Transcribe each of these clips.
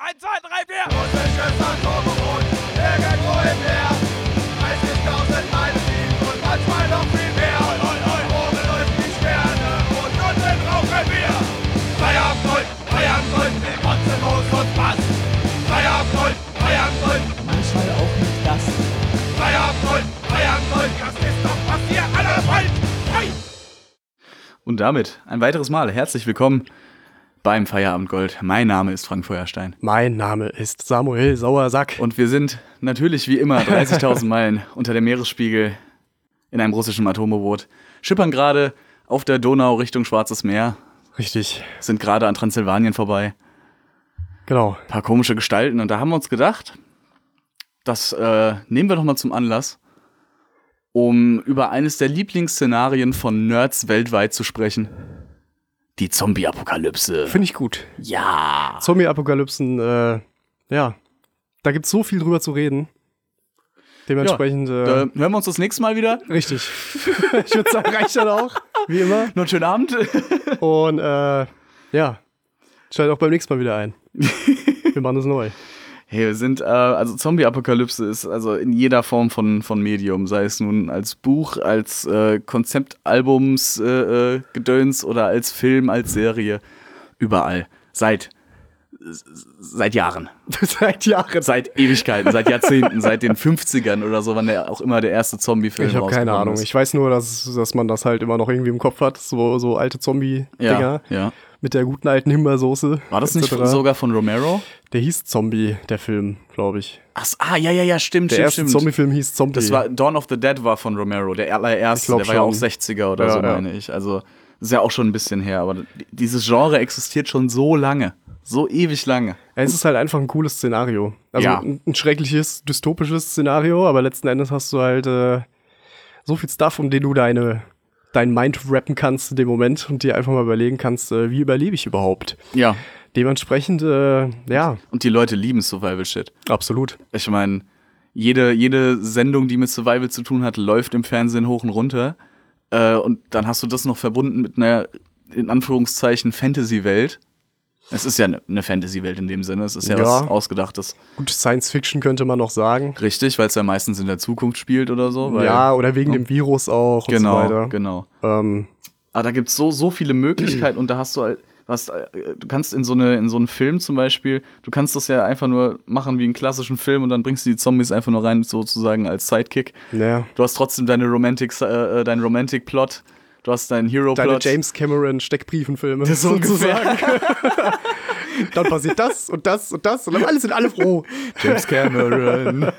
1, 2, 3, 4. Russisches Atomboot, irgendwo im Meer. 30.000 Meilen tief und manchmal noch viel mehr. Oben läuft die Sterne und unten rauchen wir. Feierabend, mit Kotzenmoos und Bass. Feierabend, manchmal auch mit Gast. Feierabend, das ist doch, was ihr alle wollt. Hey! Und damit ein weiteres Mal herzlich willkommen beim Feierabendgold. Mein Name ist Frank Feuerstein. Mein Name ist Samuel Sauersack. Und wir sind natürlich wie immer 30.000 Meilen unter dem Meeresspiegel in einem russischen Atomboot. Schippern gerade auf der Donau Richtung Schwarzes Meer. Richtig. Sind gerade an Transsilvanien vorbei. Genau. Ein paar komische Gestalten. Und da haben wir uns gedacht, das nehmen wir doch mal zum Anlass, um über eines der Lieblingsszenarien von Nerds weltweit zu sprechen. Die Zombie-Apokalypse. Finde ich gut. Ja. Zombie-Apokalypsen, ja. Da gibt's so viel drüber zu reden. Dementsprechend, Da hören wir uns das nächste Mal wieder. richtig. Ich würde sagen, reicht dann auch. Wie immer. Noch einen schönen Abend. Und, ja. Schalt auch beim nächsten Mal wieder ein. Wir machen das neu. Hey, wir sind, also Zombie-Apokalypse ist also in jeder Form von Medium, sei es nun als Buch, als Konzeptalbums, Gedöns oder als Film, als Serie, überall. Seit Jahren. Seit Jahren. Seit Ewigkeiten, seit Jahrzehnten, seit den 50ern oder so, wann auch immer der erste Zombie-Film Ich habe keine rausgekommen Ahnung. ist. Ich weiß nur, dass man das halt immer noch irgendwie im Kopf hat. So alte Zombie-Dinger. Ja. Mit der guten alten Himbeersoße. War das nicht etc. sogar von Romero? Der hieß Zombie, der Film, glaube ich. Ja, stimmt. Der erste Zombie-Film hieß Zombie. Das war Dawn of the Dead war von Romero, der allererste, der war ja auch 60er oder so, meine ich. Also, das ist ja auch schon ein bisschen her, aber dieses Genre existiert schon so lange. So ewig lange. Ja, es ist halt einfach ein cooles Szenario. Also Ja. ein schreckliches, dystopisches Szenario, aber letzten Endes hast du halt so viel Stuff, um den du dein Mind rappen kannst in dem Moment und dir einfach mal überlegen kannst, wie überlebe ich überhaupt. Ja. Dementsprechend, ja, Und die Leute lieben Survival-Shit. absolut. Ich meine, jede Sendung, die mit Survival zu tun hat, läuft im Fernsehen hoch und runter. Und dann hast du das noch verbunden mit einer, in Anführungszeichen, Fantasy-Welt. Es ist ja eine Fantasy-Welt in dem Sinne. Es ist ja was Ausgedachtes. Gut, Science-Fiction könnte man noch sagen. Richtig, weil es ja meistens in der Zukunft spielt oder so. Weil, Ja, oder wegen dem Virus auch und so weiter. Genau. Ähm, Aber da gibt's so viele Möglichkeiten und da hast du halt, du kannst in so einen Film zum Beispiel, du kannst das ja einfach nur machen wie einen klassischen Film und dann bringst du die Zombies einfach nur rein, sozusagen als Sidekick. ja. Du hast trotzdem deinen Romantic-Plot, du hast deinen Hero-Plot. Deine James Cameron Steckbriefenfilme. Das so sozusagen. Dann passiert das und das und das und dann sind alle froh. James Cameron.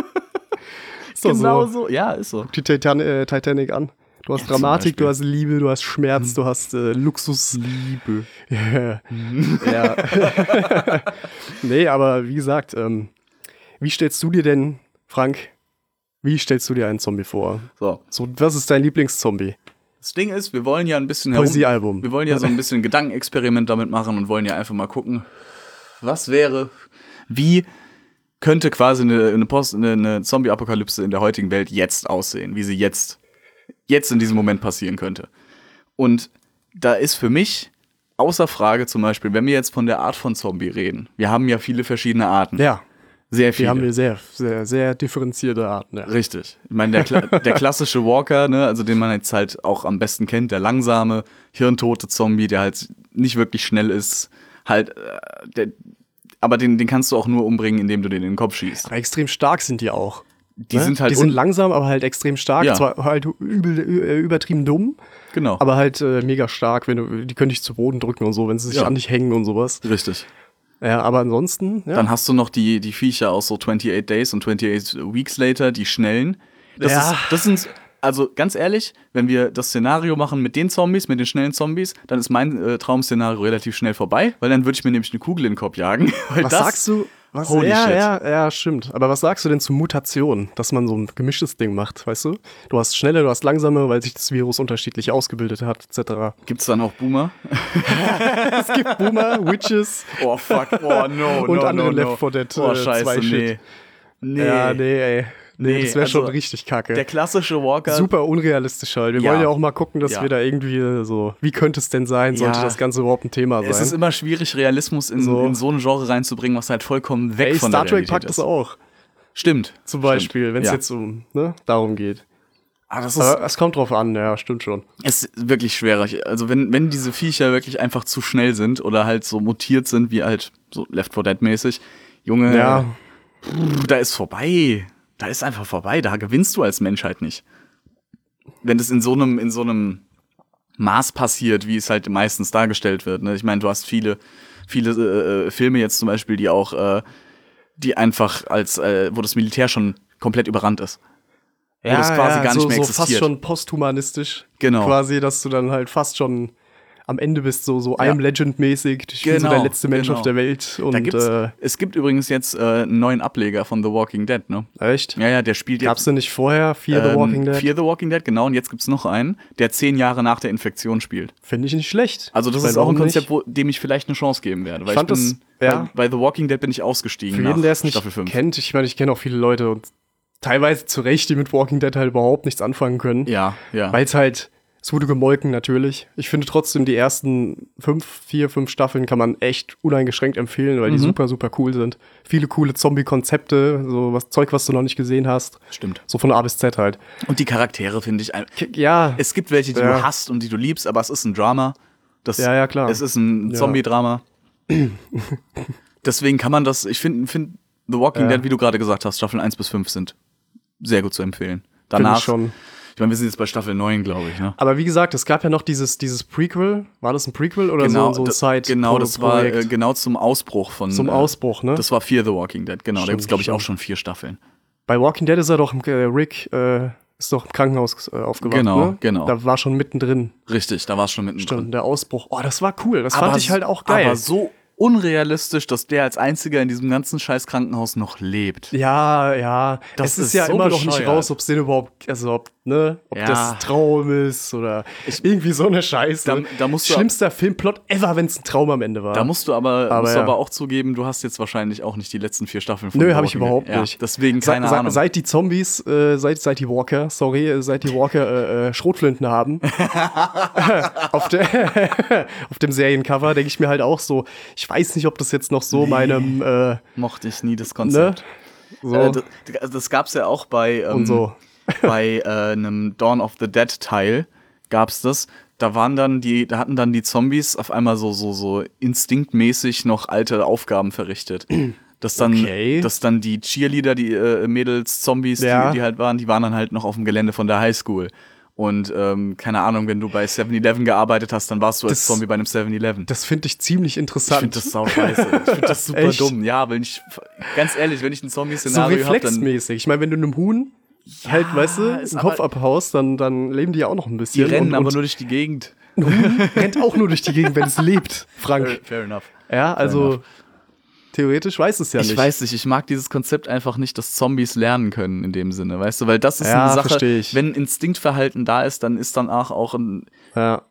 Ist doch Genau so. so, ja, ist so. Die Titanic an. Du hast Ja, Dramatik, zum du hast Liebe, du hast Schmerz, du hast Luxus. Liebe. Ja. Ja. Nee, aber wie gesagt, wie stellst du dir denn, Frank, wie stellst du dir einen Zombie vor? So. Was ist dein Lieblingszombie? Das Ding ist, wir wollen ja ein bisschen Poesiealbum. Wir wollen ja so ein bisschen Gedankenexperiment damit machen und wollen ja einfach mal gucken, wie könnte quasi eine Zombie-Apokalypse in der heutigen Welt jetzt aussehen, wie sie jetzt in diesem Moment passieren könnte. Und da ist für mich außer Frage zum Beispiel, wenn wir jetzt von der Art von Zombie reden, wir haben ja viele verschiedene Arten. Ja, Sehr viele. wir haben hier sehr, sehr, sehr differenzierte Arten. Ja. Richtig. Ich meine, der klassische Walker, ne, also den man jetzt halt auch am besten kennt, der langsame, hirntote Zombie, der halt nicht wirklich schnell ist, halt, aber den kannst du auch nur umbringen, indem du den in den Kopf schießt. Aber extrem stark sind die auch. Die sind halt die sind langsam, aber halt extrem stark. Ja. Zwar halt übertrieben dumm, genau. aber halt mega stark. Die können dich zu Boden drücken und so, wenn sie sich an dich hängen und sowas. Richtig. Ja, aber ansonsten, ja. Dann hast du noch die Viecher aus so 28 Days und 28 Weeks Later, die schnellen. Das sind, also ganz ehrlich, wenn wir das Szenario machen mit den Zombies, mit den schnellen Zombies, dann ist mein Traum-Szenario relativ schnell vorbei, weil dann würde ich mir nämlich eine Kugel in den Kopf jagen. Was sagst du? Holy shit. Ja, stimmt. Aber was sagst du denn zu Mutation, dass man so ein gemischtes Ding macht, weißt du? Du hast schnelle, du hast langsame, weil sich das Virus unterschiedlich ausgebildet hat, etc. Gibt's dann auch Boomer? Es gibt Boomer, Witches Oh fuck, oh no, und andere Left 4 Dead Oh scheiße, 2 Shit. nee. Ja, nee, ey. Nee, das wäre also schon richtig kacke. Der klassische Walker. Super unrealistisch halt. Wir Ja. wollen ja auch mal gucken, dass Ja. wir da irgendwie so, wie könnte es denn sein, sollte Ja. das Ganze überhaupt ein Thema sein? Es ist immer schwierig, Realismus in So. so ein Genre reinzubringen, was halt vollkommen weg von Star der Trek Realität packt ist. das auch, Stimmt. zum Beispiel, wenn es Ja. jetzt darum geht. Das ist, Aber es kommt drauf an, ja, stimmt schon. es ist wirklich schwierig. Also wenn diese Viecher wirklich einfach zu schnell sind oder halt so mutiert sind, wie halt so Left 4 Dead mäßig, Junge, Ja, da ist vorbei. Da ist einfach vorbei. Da gewinnst du als Menschheit nicht. Wenn das in so einem Maß passiert, wie es halt meistens dargestellt wird. Ne? Ich meine, du hast viele Filme jetzt zum Beispiel, die auch, die einfach wo das Militär schon komplett überrannt ist. Wo das quasi gar nicht mehr so existiert. fast schon posthumanistisch. Genau. Quasi, dass du dann halt fast schon am Ende bist, so I'm Legend-mäßig. Ich bin so Genau, der letzte Mensch genau. auf der Welt. Und Es gibt übrigens jetzt einen neuen Ableger von The Walking Dead, ne? echt? Ja, der spielt Gab's jetzt denn nicht vorher Fear the Walking Dead? Fear the Walking Dead, genau. Und jetzt gibt's noch einen, der 10 Jahre nach der Infektion spielt. Finde ich nicht schlecht. Also das Weil ist auch ein warum Konzept, nicht? dem ich vielleicht eine Chance geben werde. Weil Ich fand das- ja. bei The Walking Dead bin ich ausgestiegen Für nach jeden, der es nicht Staffel 5. kennt, ich meine, ich kenne auch viele Leute und teilweise zu Recht, die mit Walking Dead halt überhaupt nichts anfangen können. Ja. Weil es halt, es wurde gemolken natürlich. Ich finde trotzdem, die ersten 5 Staffeln kann man echt uneingeschränkt empfehlen, weil die super, super cool sind. Viele coole Zombie-Konzepte, so Zeug, was du noch nicht gesehen hast. Stimmt. So von A bis Z halt. Und die Charaktere finde ich Ja, es gibt welche, die Ja. du hast und die du liebst, aber es ist ein Drama. Ja, klar. Es ist ein Ja. Zombie-Drama. Deswegen kann man das, ich finde The Walking Ja. Dead, wie du gerade gesagt hast, Staffeln 1 bis 5 sind sehr gut zu empfehlen. finde Danach, ich schon. ich meine, wir sind jetzt bei Staffel 9, glaube ich, ne? Aber wie gesagt, es gab ja noch dieses Prequel. War das ein Prequel oder so ein Side? Genau, das war genau zum Ausbruch von. zum Ausbruch, ne? Das war Fear the Walking Dead, genau. Da Stimmt, gibt es, glaube ich, stimmt. auch schon 4 Staffeln. Bei Walking Dead ist er doch, Rick ist doch im Krankenhaus aufgewacht, Genau, ne? genau. Da war schon mittendrin. Richtig, da war es schon mittendrin. Stimmt, der Ausbruch. Oh, das war cool. Das fand ich halt auch geil. Aber so unrealistisch, dass der als einziger in diesem ganzen scheiß Krankenhaus noch lebt. Ja. Das Es ist ist ja so immer noch nicht bescheuert. raus, ob es den überhaupt, also ob Ja. das ein Traum ist oder irgendwie so eine Scheiße. Da musst du- Schlimmster Filmplot ever, wenn es ein Traum am Ende war. Da musst du aber ja. auch zugeben, du hast jetzt wahrscheinlich auch nicht die letzten 4 Staffeln von Nö, The habe ich Walking Dead. überhaupt Ja, nicht. deswegen keine Ahnung. Seit die Zombies, seit die Walker Schrotflinten haben, auf dem Seriencover, denke ich mir halt auch so, ich weiß nicht, ob das jetzt noch so meinem, Mochte ich nie das Konzept. so Das gab's ja auch bei und so. bei einem Dawn of the Dead Teil gab's das. Da hatten dann die Zombies auf einmal so instinktmäßig noch alte Aufgaben verrichtet. Dass dann die Cheerleader, die Mädels, Zombies, Ja. die halt waren, die waren dann halt noch auf dem Gelände von der Highschool. Und keine Ahnung, wenn du bei 7-Eleven gearbeitet hast, dann warst du als Das- Zombie bei einem 7-Eleven. Das finde ich ziemlich Ich interessant. finde das sau scheiße. Ich finde das super Echt? dumm. Ja, ganz ehrlich, wenn ich ein so Zombie-Szenario habe, dann reflexmäßig. Ich meine, wenn du einem Huhn halt, weißt du, ist den Kopf aber- abhaust, dann leben die ja auch noch ein die bisschen. rennen aber und nur durch die Gegend. ein Huhn rennt auch nur durch die Gegend, wenn es lebt, Frank. Fair enough. Ja, also enough. theoretisch weiß es ja nicht. Ich weiß nicht, ich mag dieses Konzept einfach nicht, dass Zombies lernen können in dem Sinne, weißt du, weil das ist Ja, eine Sache, versteh ich. wenn Instinktverhalten da ist, dann ist danach auch Ja.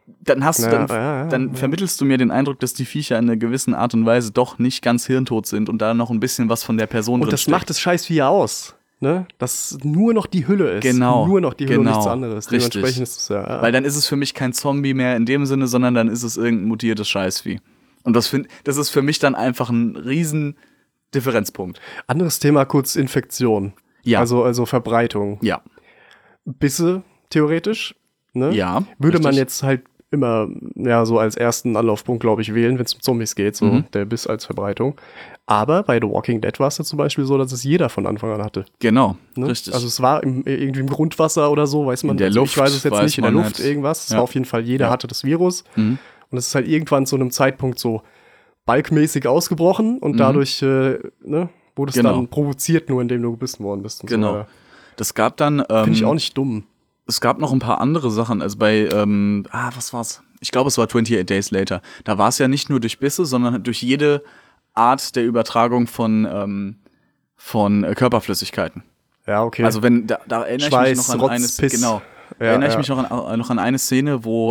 dann vermittelst du mir den Eindruck, dass die Viecher in einer gewissen Art und Weise doch nicht ganz hirntot sind und da noch ein bisschen was von der Person Und drin das steckt. macht das Scheißvieh ja aus. Ne? Dass nur noch die Hülle ist. Genau, Nur noch die Hülle und genau, nichts anderes. richtig. Dementsprechend ist es ja. Weil dann ist es für mich kein Zombie mehr in dem Sinne, sondern dann ist es irgendein mutiertes Scheißvieh. Und das ist für mich dann einfach ein riesen Differenzpunkt. Anderes Thema, kurz Infektion. Ja. Also Verbreitung. Ja. Bisse, theoretisch. Ne? Ja, Würde man richtig. jetzt halt immer so als ersten Anlaufpunkt, glaube ich, wählen, wenn es um Zombies geht, so der Biss als Verbreitung. Aber bei The Walking Dead war es ja zum Beispiel so, dass es jeder von Anfang an hatte. Genau, Ne? richtig. Also es war irgendwie im Grundwasser oder so, weiß man. In der also Luft ich weiß es jetzt weiß nicht, in der man Luft halt. irgendwas. Es Ja. war auf jeden Fall, jeder Ja. hatte das Virus. Mhm. Und es ist halt irgendwann zu einem Zeitpunkt so balkmäßig ausgebrochen und dadurch wurde es Genau. dann provoziert, nur indem du gebissen worden bist. Und Genau. So weiter. Das gab dann, Finde ich auch nicht dumm. es gab noch ein paar andere Sachen. Also bei, was war's? Ich glaube, es war 28 Days Later. Da war es ja nicht nur durch Bisse, sondern durch jede Art der Übertragung von Körperflüssigkeiten. Ja, okay. Also wenn, da erinnere Schweiß, ich mich noch an Rotz, Piss. genau. Ja, Erinnere ich ja. mich noch an eine Szene, wo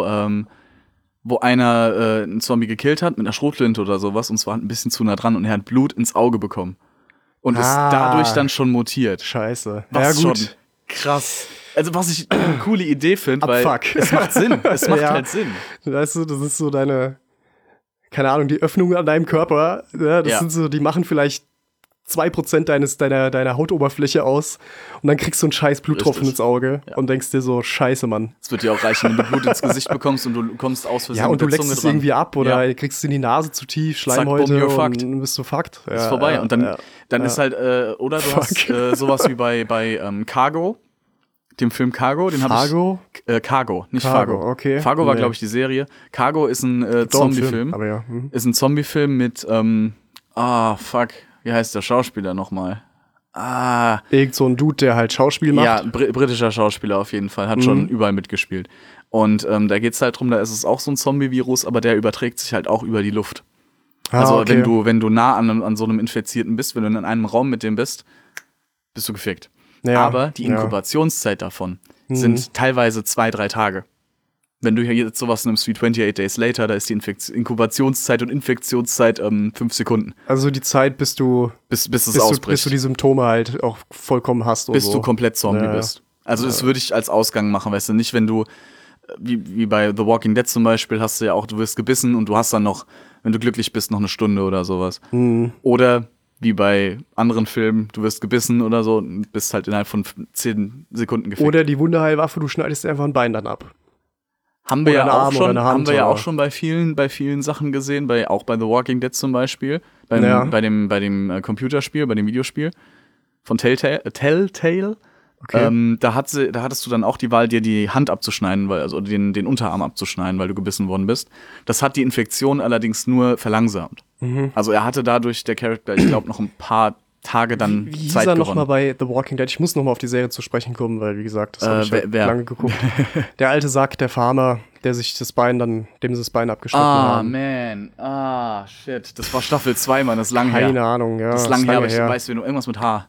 einer einen Zombie gekillt hat mit einer Schrotflinte oder sowas und zwar ein bisschen zu nah dran und er hat Blut ins Auge bekommen. und ist dadurch dann schon mutiert. Scheiße. Was ja, gut. schon krass. Also was ich eine coole Idee finde, weil Fuck. es macht Sinn. Es macht halt Sinn. Weißt du, das ist so deine, keine Ahnung, die Öffnungen an deinem Körper, ja, das sind so, die machen vielleicht 2% deiner Hautoberfläche aus und dann kriegst du einen scheiß Bluttropfen ins Auge und denkst dir so, scheiße, Mann. Es wird dir auch reichen, wenn du Blut ins Gesicht bekommst und du kommst aus Versehen Ja, und du mit der leckst Zunge es dran. irgendwie ab oder kriegst es in die Nase zu tief, Schleimhäute boom, you're und fucked. dann bist du fucked. Ja, Ist vorbei. Und dann ist halt, oder du hast sowas wie bei Cargo, dem Film Cargo, den habe Fargo? ich. Cargo, nicht Fargo, Fargo. okay. Fargo war, Nee. glaube ich, die Serie. Cargo ist ein Doch, ein Zombie-Film. Film, aber ja. Ist ein Zombie-Film mit, wie heißt der Schauspieler nochmal? Irgend so ein Dude, der halt Schauspiel macht. Ja, britischer Schauspieler auf jeden Fall, hat schon überall mitgespielt. Und da geht's halt drum, da ist es auch so ein Zombie-Virus, aber der überträgt sich halt auch über die Luft. Also okay. wenn du nah an so einem Infizierten bist, wenn du in einem Raum mit dem bist du gefickt. Ja, Aber die Inkubationszeit davon sind teilweise 2-3 Tage. Wenn du hier jetzt sowas nimmst wie 28 Days Later, da ist die Inkubationszeit und Infektionszeit 5 Sekunden. Also die Zeit, bis Bis es ausbricht. bis du die Symptome halt auch vollkommen hast. Bis so. du komplett Zombie Ja. bist. Also das würde ich als Ausgang machen, weißt du, nicht wenn du, wie bei The Walking Dead zum Beispiel, hast du ja auch, du wirst gebissen und du hast dann noch, wenn du glücklich bist, noch eine Stunde oder sowas. Oder wie bei anderen Filmen, du wirst gebissen oder so und bist halt innerhalb von 10 Sekunden gefickt. Oder die Wunderheilwaffe, du schneidest dir einfach ein Bein dann ab. Haben wir oder ja eine auch Arm schon, oder eine Hand haben wir ja oder- auch schon bei vielen Sachen gesehen, auch bei The Walking Dead zum Beispiel, bei dem Computerspiel, bei dem Videospiel von Telltale. Okay. Da hattest du dann auch die Wahl, dir die Hand abzuschneiden, also den Unterarm abzuschneiden, weil du gebissen worden bist. Das hat die Infektion allerdings nur verlangsamt. Also er hatte dadurch, der Charakter, ich glaube, noch ein paar Tage dann Wie hieß Zeit er gewonnen. nochmal bei The Walking Dead? Ich muss nochmal auf die Serie zu sprechen kommen, weil, wie gesagt, das habe ich halt wer? lange geguckt. Der alte Sack, der Farmer, dem sie das Bein abgeschnitten haben. Man. Shit. Das war Staffel 2, Mann, das ist lang her. Keine Ahnung, ja. Das ist lang her, aber ich her. weiß, irgendwas mit H.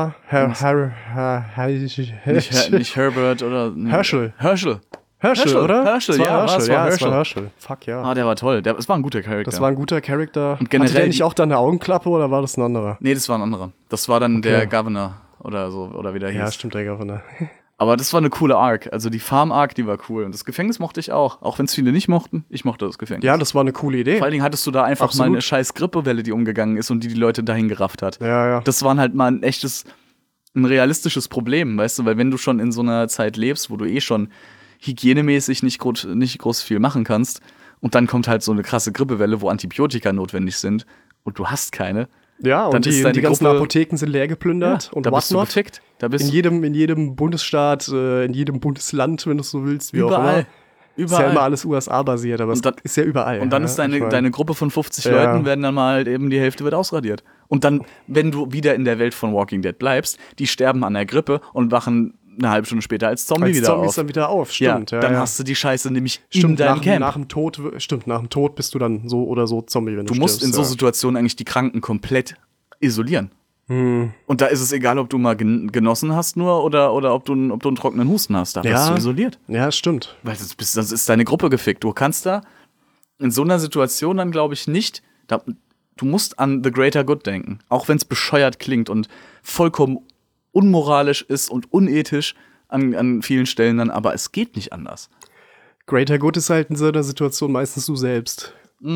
Nicht Herbert oder. Herschel. Herschel, oder? Herschel, Es war ja, Herschel, es war ja, es war Herschel. Herschel. Fuck, ja. Der war toll. Es war ein guter Charakter. Das war ein guter Charakter. Und generell Hatte der nicht die- auch da eine Augenklappe oder war das ein anderer? Nee, das war ein anderer. Das war dann der Governor oder so, oder wie der hieß. Ja, stimmt, der Governor. Aber das war eine coole Arc. Also die Farm-Arc, die war cool. Und das Gefängnis mochte ich auch. Auch wenn es viele nicht mochten. Ich mochte das Gefängnis. Ja, das war eine coole Idee. Vor allen Dingen hattest du da einfach Absolut. mal eine scheiß Grippewelle, die umgegangen ist und die Leute dahin gerafft hat. Ja. Das waren halt mal ein realistisches Problem, weißt du, weil wenn du schon in so einer Zeit lebst, wo du eh schon hygienemäßig nicht groß viel machen kannst und dann kommt halt so eine krasse Grippewelle, wo Antibiotika notwendig sind und du hast keine, Ja, dann und ist die deine ganzen Gruppe- Apotheken sind leer geplündert und da bist du whatnot. gefickt. Da bist In jedem Bundesstaat, in jedem Bundesland, wenn du es so willst, wie auch immer. Ist ja immer alles USA-basiert, aber Und dann- es ist ja überall. Und dann ja, ist ich meine, deine Gruppe von 50 Ja. Leuten, werden dann mal halt eben die Hälfte wird ausradiert. Und dann, wenn du wieder in der Welt von Walking Dead bleibst, die sterben an der Grippe und wachen eine halbe Stunde später als Zombie als wieder Zombies auf. dann wieder auf, stimmt. ja, Ja, dann ja. hast du die Scheiße nämlich Stimmt, in deinem Camp. nach dem Tod bist du dann so oder so Zombie, wenn du Du musst stirbst, in so Situationen eigentlich die Kranken komplett isolieren. Und da ist es egal, ob du mal genossen hast nur oder ob du einen trockenen Husten hast. Da bist du isoliert. Ja, stimmt. Weil das ist deine Gruppe gefickt. Du kannst da in so einer Situation dann, glaube ich, nicht. Du musst an the greater good denken. Auch wenn es bescheuert klingt und vollkommen unmoralisch ist und unethisch an vielen Stellen dann, aber es geht nicht anders. Greater Good ist halt in so einer Situation meistens du selbst.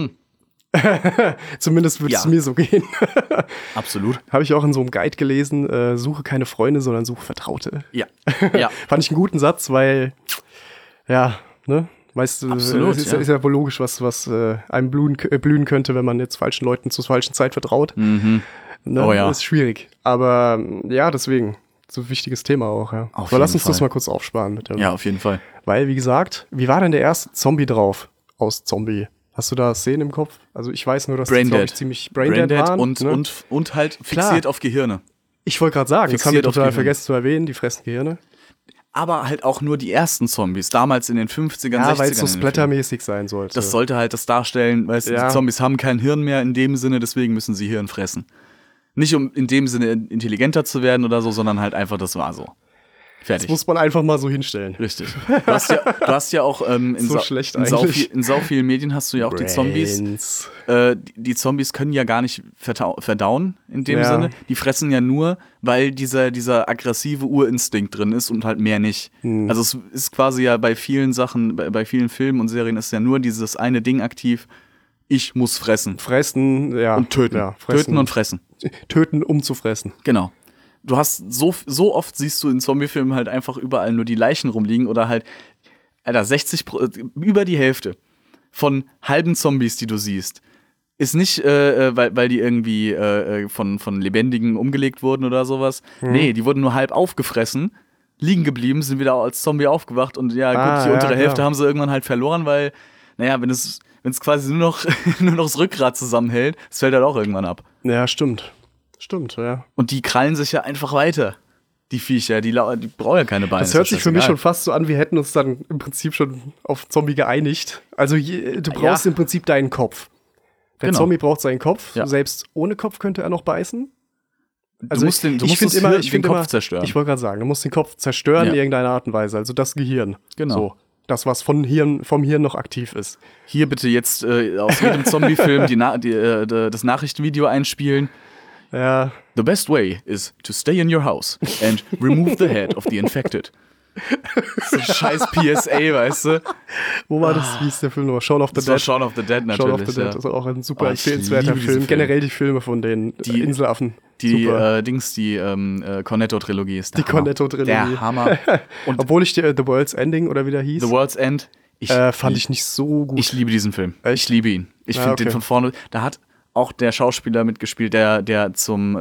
Zumindest würde es Ja. mir so gehen. Absolut. Habe ich auch in so einem Guide gelesen, suche keine Freunde, sondern suche Vertraute. Ja. Ja. Fand ich einen guten Satz, weil, ja, ne? Weißt du, Absolut, ist, ja. ist ja wohl logisch, was einem blühen könnte, wenn man jetzt falschen Leuten zur falschen Zeit vertraut. Ne? Oh ja. Ist schwierig. Aber ja, deswegen, so ein wichtiges Thema auch, ja. Auf Aber lass jeden uns das Fall. mal kurz aufsparen mit dem. Ja, auf jeden Fall. Weil, wie gesagt, wie war denn der erste Zombie drauf aus Zombie? Hast du da Szenen im Kopf? Also ich weiß nur, dass die, glaub Braindead. ich, ziemlich Braindead waren. und, ne? und halt fixiert auf Gehirne. Ich wollte gerade sagen, das haben wir fixiert auf total Gehirn. vergessen zu erwähnen, die fressen Gehirne. Aber halt auch nur die ersten Zombies, damals in den 50ern, Ja, 60ern. weil es so in den Filmen. splattermäßig sein sollte. Das sollte halt das darstellen, weißt du, Ja. die Zombies haben kein Hirn mehr in dem Sinne, deswegen müssen sie Hirn fressen. Nicht um in dem Sinne intelligenter zu werden oder so, sondern halt einfach, das war so. Fertig. Das muss man einfach mal so hinstellen. Richtig. Du hast ja auch So schlecht in sau vielen Medien hast du ja auch die Zombies. Die Zombies können ja gar nicht verdauen in dem Sinne. Die fressen ja nur, weil dieser aggressive Urinstinkt drin ist und halt mehr nicht. Also es ist quasi ja bei vielen Sachen, bei vielen Filmen und Serien ist ja nur dieses eine Ding aktiv, ich muss fressen. Fressen, ja. Und töten. Ja, fressen. Töten und fressen. Töten, um zu fressen. Genau. Du hast so oft siehst du in Zombiefilmen halt einfach überall nur die Leichen rumliegen oder halt, Alter, über die Hälfte von halben Zombies, die du siehst, ist nicht, weil die irgendwie von Lebendigen umgelegt wurden oder sowas. Nee, die wurden nur halb aufgefressen, liegen geblieben, sind wieder als Zombie aufgewacht und ja, gut, die untere Hälfte haben sie irgendwann halt verloren, weil, naja, wenn es quasi nur noch das Rückgrat zusammenhält, das fällt halt auch irgendwann ab. Ja, stimmt. Stimmt, ja. Und die krallen sich ja einfach weiter. Die Viecher, die brauchen ja keine Beine. Das hört sich für mich schon fast so an, wir hätten uns dann im Prinzip schon auf Zombie geeinigt. Also du brauchst im Prinzip deinen Kopf. Der Zombie braucht seinen Kopf. Ja. Selbst ohne Kopf könnte er noch beißen. Also du musst den Kopf zerstören. Ich wollte gerade sagen, du musst den Kopf zerstören in irgendeiner Art und Weise. Also das Gehirn. Genau. So, das, was vom Hirn noch aktiv ist. Hier bitte jetzt aus jedem Zombie-Film das Nachrichtenvideo einspielen. Ja. The best way is to stay in your house and remove the head of the infected. So ein scheiß PSA, weißt du? Wo war das? Wie ist der Film noch? Shaun of the Dead. Das war Shaun of the Dead natürlich. Shaun of the Dead, das ist auch ein super empfehlenswerter Film. Generell die Filme von den Inselaffen. Die Cornetto-Trilogie ist der Hammer. Die Cornetto-Trilogie. Der Hammer. Und obwohl ich The World's Ending oder wie der hieß. The World's End. Fand ich nicht so gut. Ich liebe diesen Film. Echt? Ich liebe ihn. Ich finde den von vorne. Da hat auch der Schauspieler mitgespielt, der zum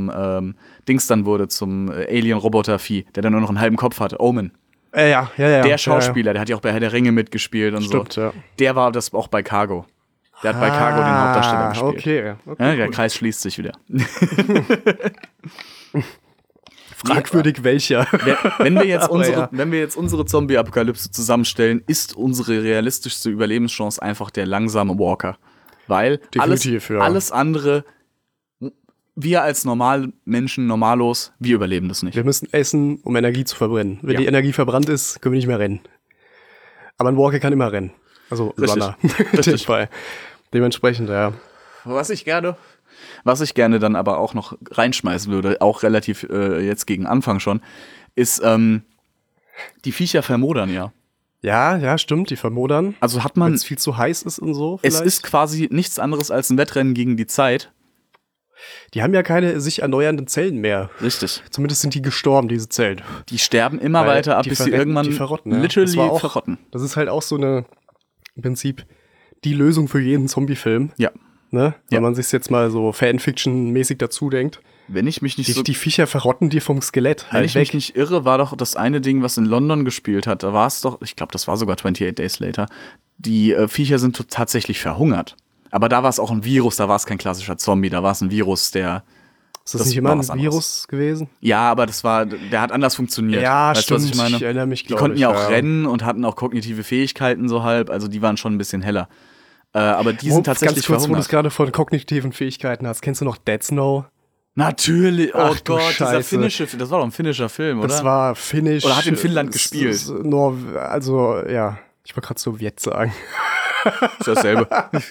Dings dann wurde, zum Alien-Roboter-Vieh, der dann nur noch einen halben Kopf hatte. Omen. Ja. Der Schauspieler, der hat ja auch bei Herr der Ringe mitgespielt und Stimmt, so. Ja. Der war das auch bei Cargo. Der hat bei Cargo den Hauptdarsteller gespielt. Okay, ja, der Kreis schließt sich wieder. Fragwürdig welcher. Wenn wir jetzt unsere Zombie-Apokalypse zusammenstellen, ist unsere realistischste Überlebenschance einfach der langsame Walker. Weil alles andere, wir als Normalmenschen, normallos, wir überleben das nicht. Wir müssen essen, um Energie zu verbrennen. Wenn die Energie verbrannt ist, können wir nicht mehr rennen. Aber ein Walker kann immer rennen. Also Runner. Richtig. Dementsprechend, ja. Was ich gerne dann aber auch noch reinschmeißen würde, auch relativ jetzt gegen Anfang schon, ist, die Viecher vermodern ja. Ja, stimmt, die vermodern. Also hat man, wenn es viel zu heiß ist und so. Vielleicht. Es ist quasi nichts anderes als ein Wettrennen gegen die Zeit. Die haben ja keine sich erneuernden Zellen mehr. Richtig. Zumindest sind die gestorben, diese Zellen. Die sterben immer weiter ab, bis sie irgendwann verrotten, literally verrotten. Das ist halt auch so im Prinzip die Lösung für jeden Zombie-Film. Ja. Ne? Wenn man sich jetzt mal so Fanfiction-mäßig dazu denkt. Wenn ich mich nicht die Viecher verrotten dir vom Skelett. Wenn ich mich nicht irre, war doch das eine Ding, was in London gespielt hat. Da war es doch, ich glaube, das war sogar 28 Days Later. Die Viecher sind tatsächlich verhungert. Aber da war es auch ein Virus, da war es kein klassischer Zombie, da war es ein Virus, der. Ist das nicht immer ein Virus gewesen? Ja, aber der hat anders funktioniert. Ja, weißt stimmt. Du, was ich meine? Ich erinnere mich, Die konnten ja auch rennen und hatten auch kognitive Fähigkeiten so halb, also die waren schon ein bisschen heller. Aber die sind tatsächlich ganz kurz, verhungert. wo du es gerade von kognitiven Fähigkeiten hast. Kennst du noch Dead Snow? Natürlich, oh Gott, dieser finnische, das war doch ein finnischer Film, oder? Das war finnisch. Oder hat in Finnland gespielt. Ich wollte gerade Sowjet sagen. Ist dasselbe.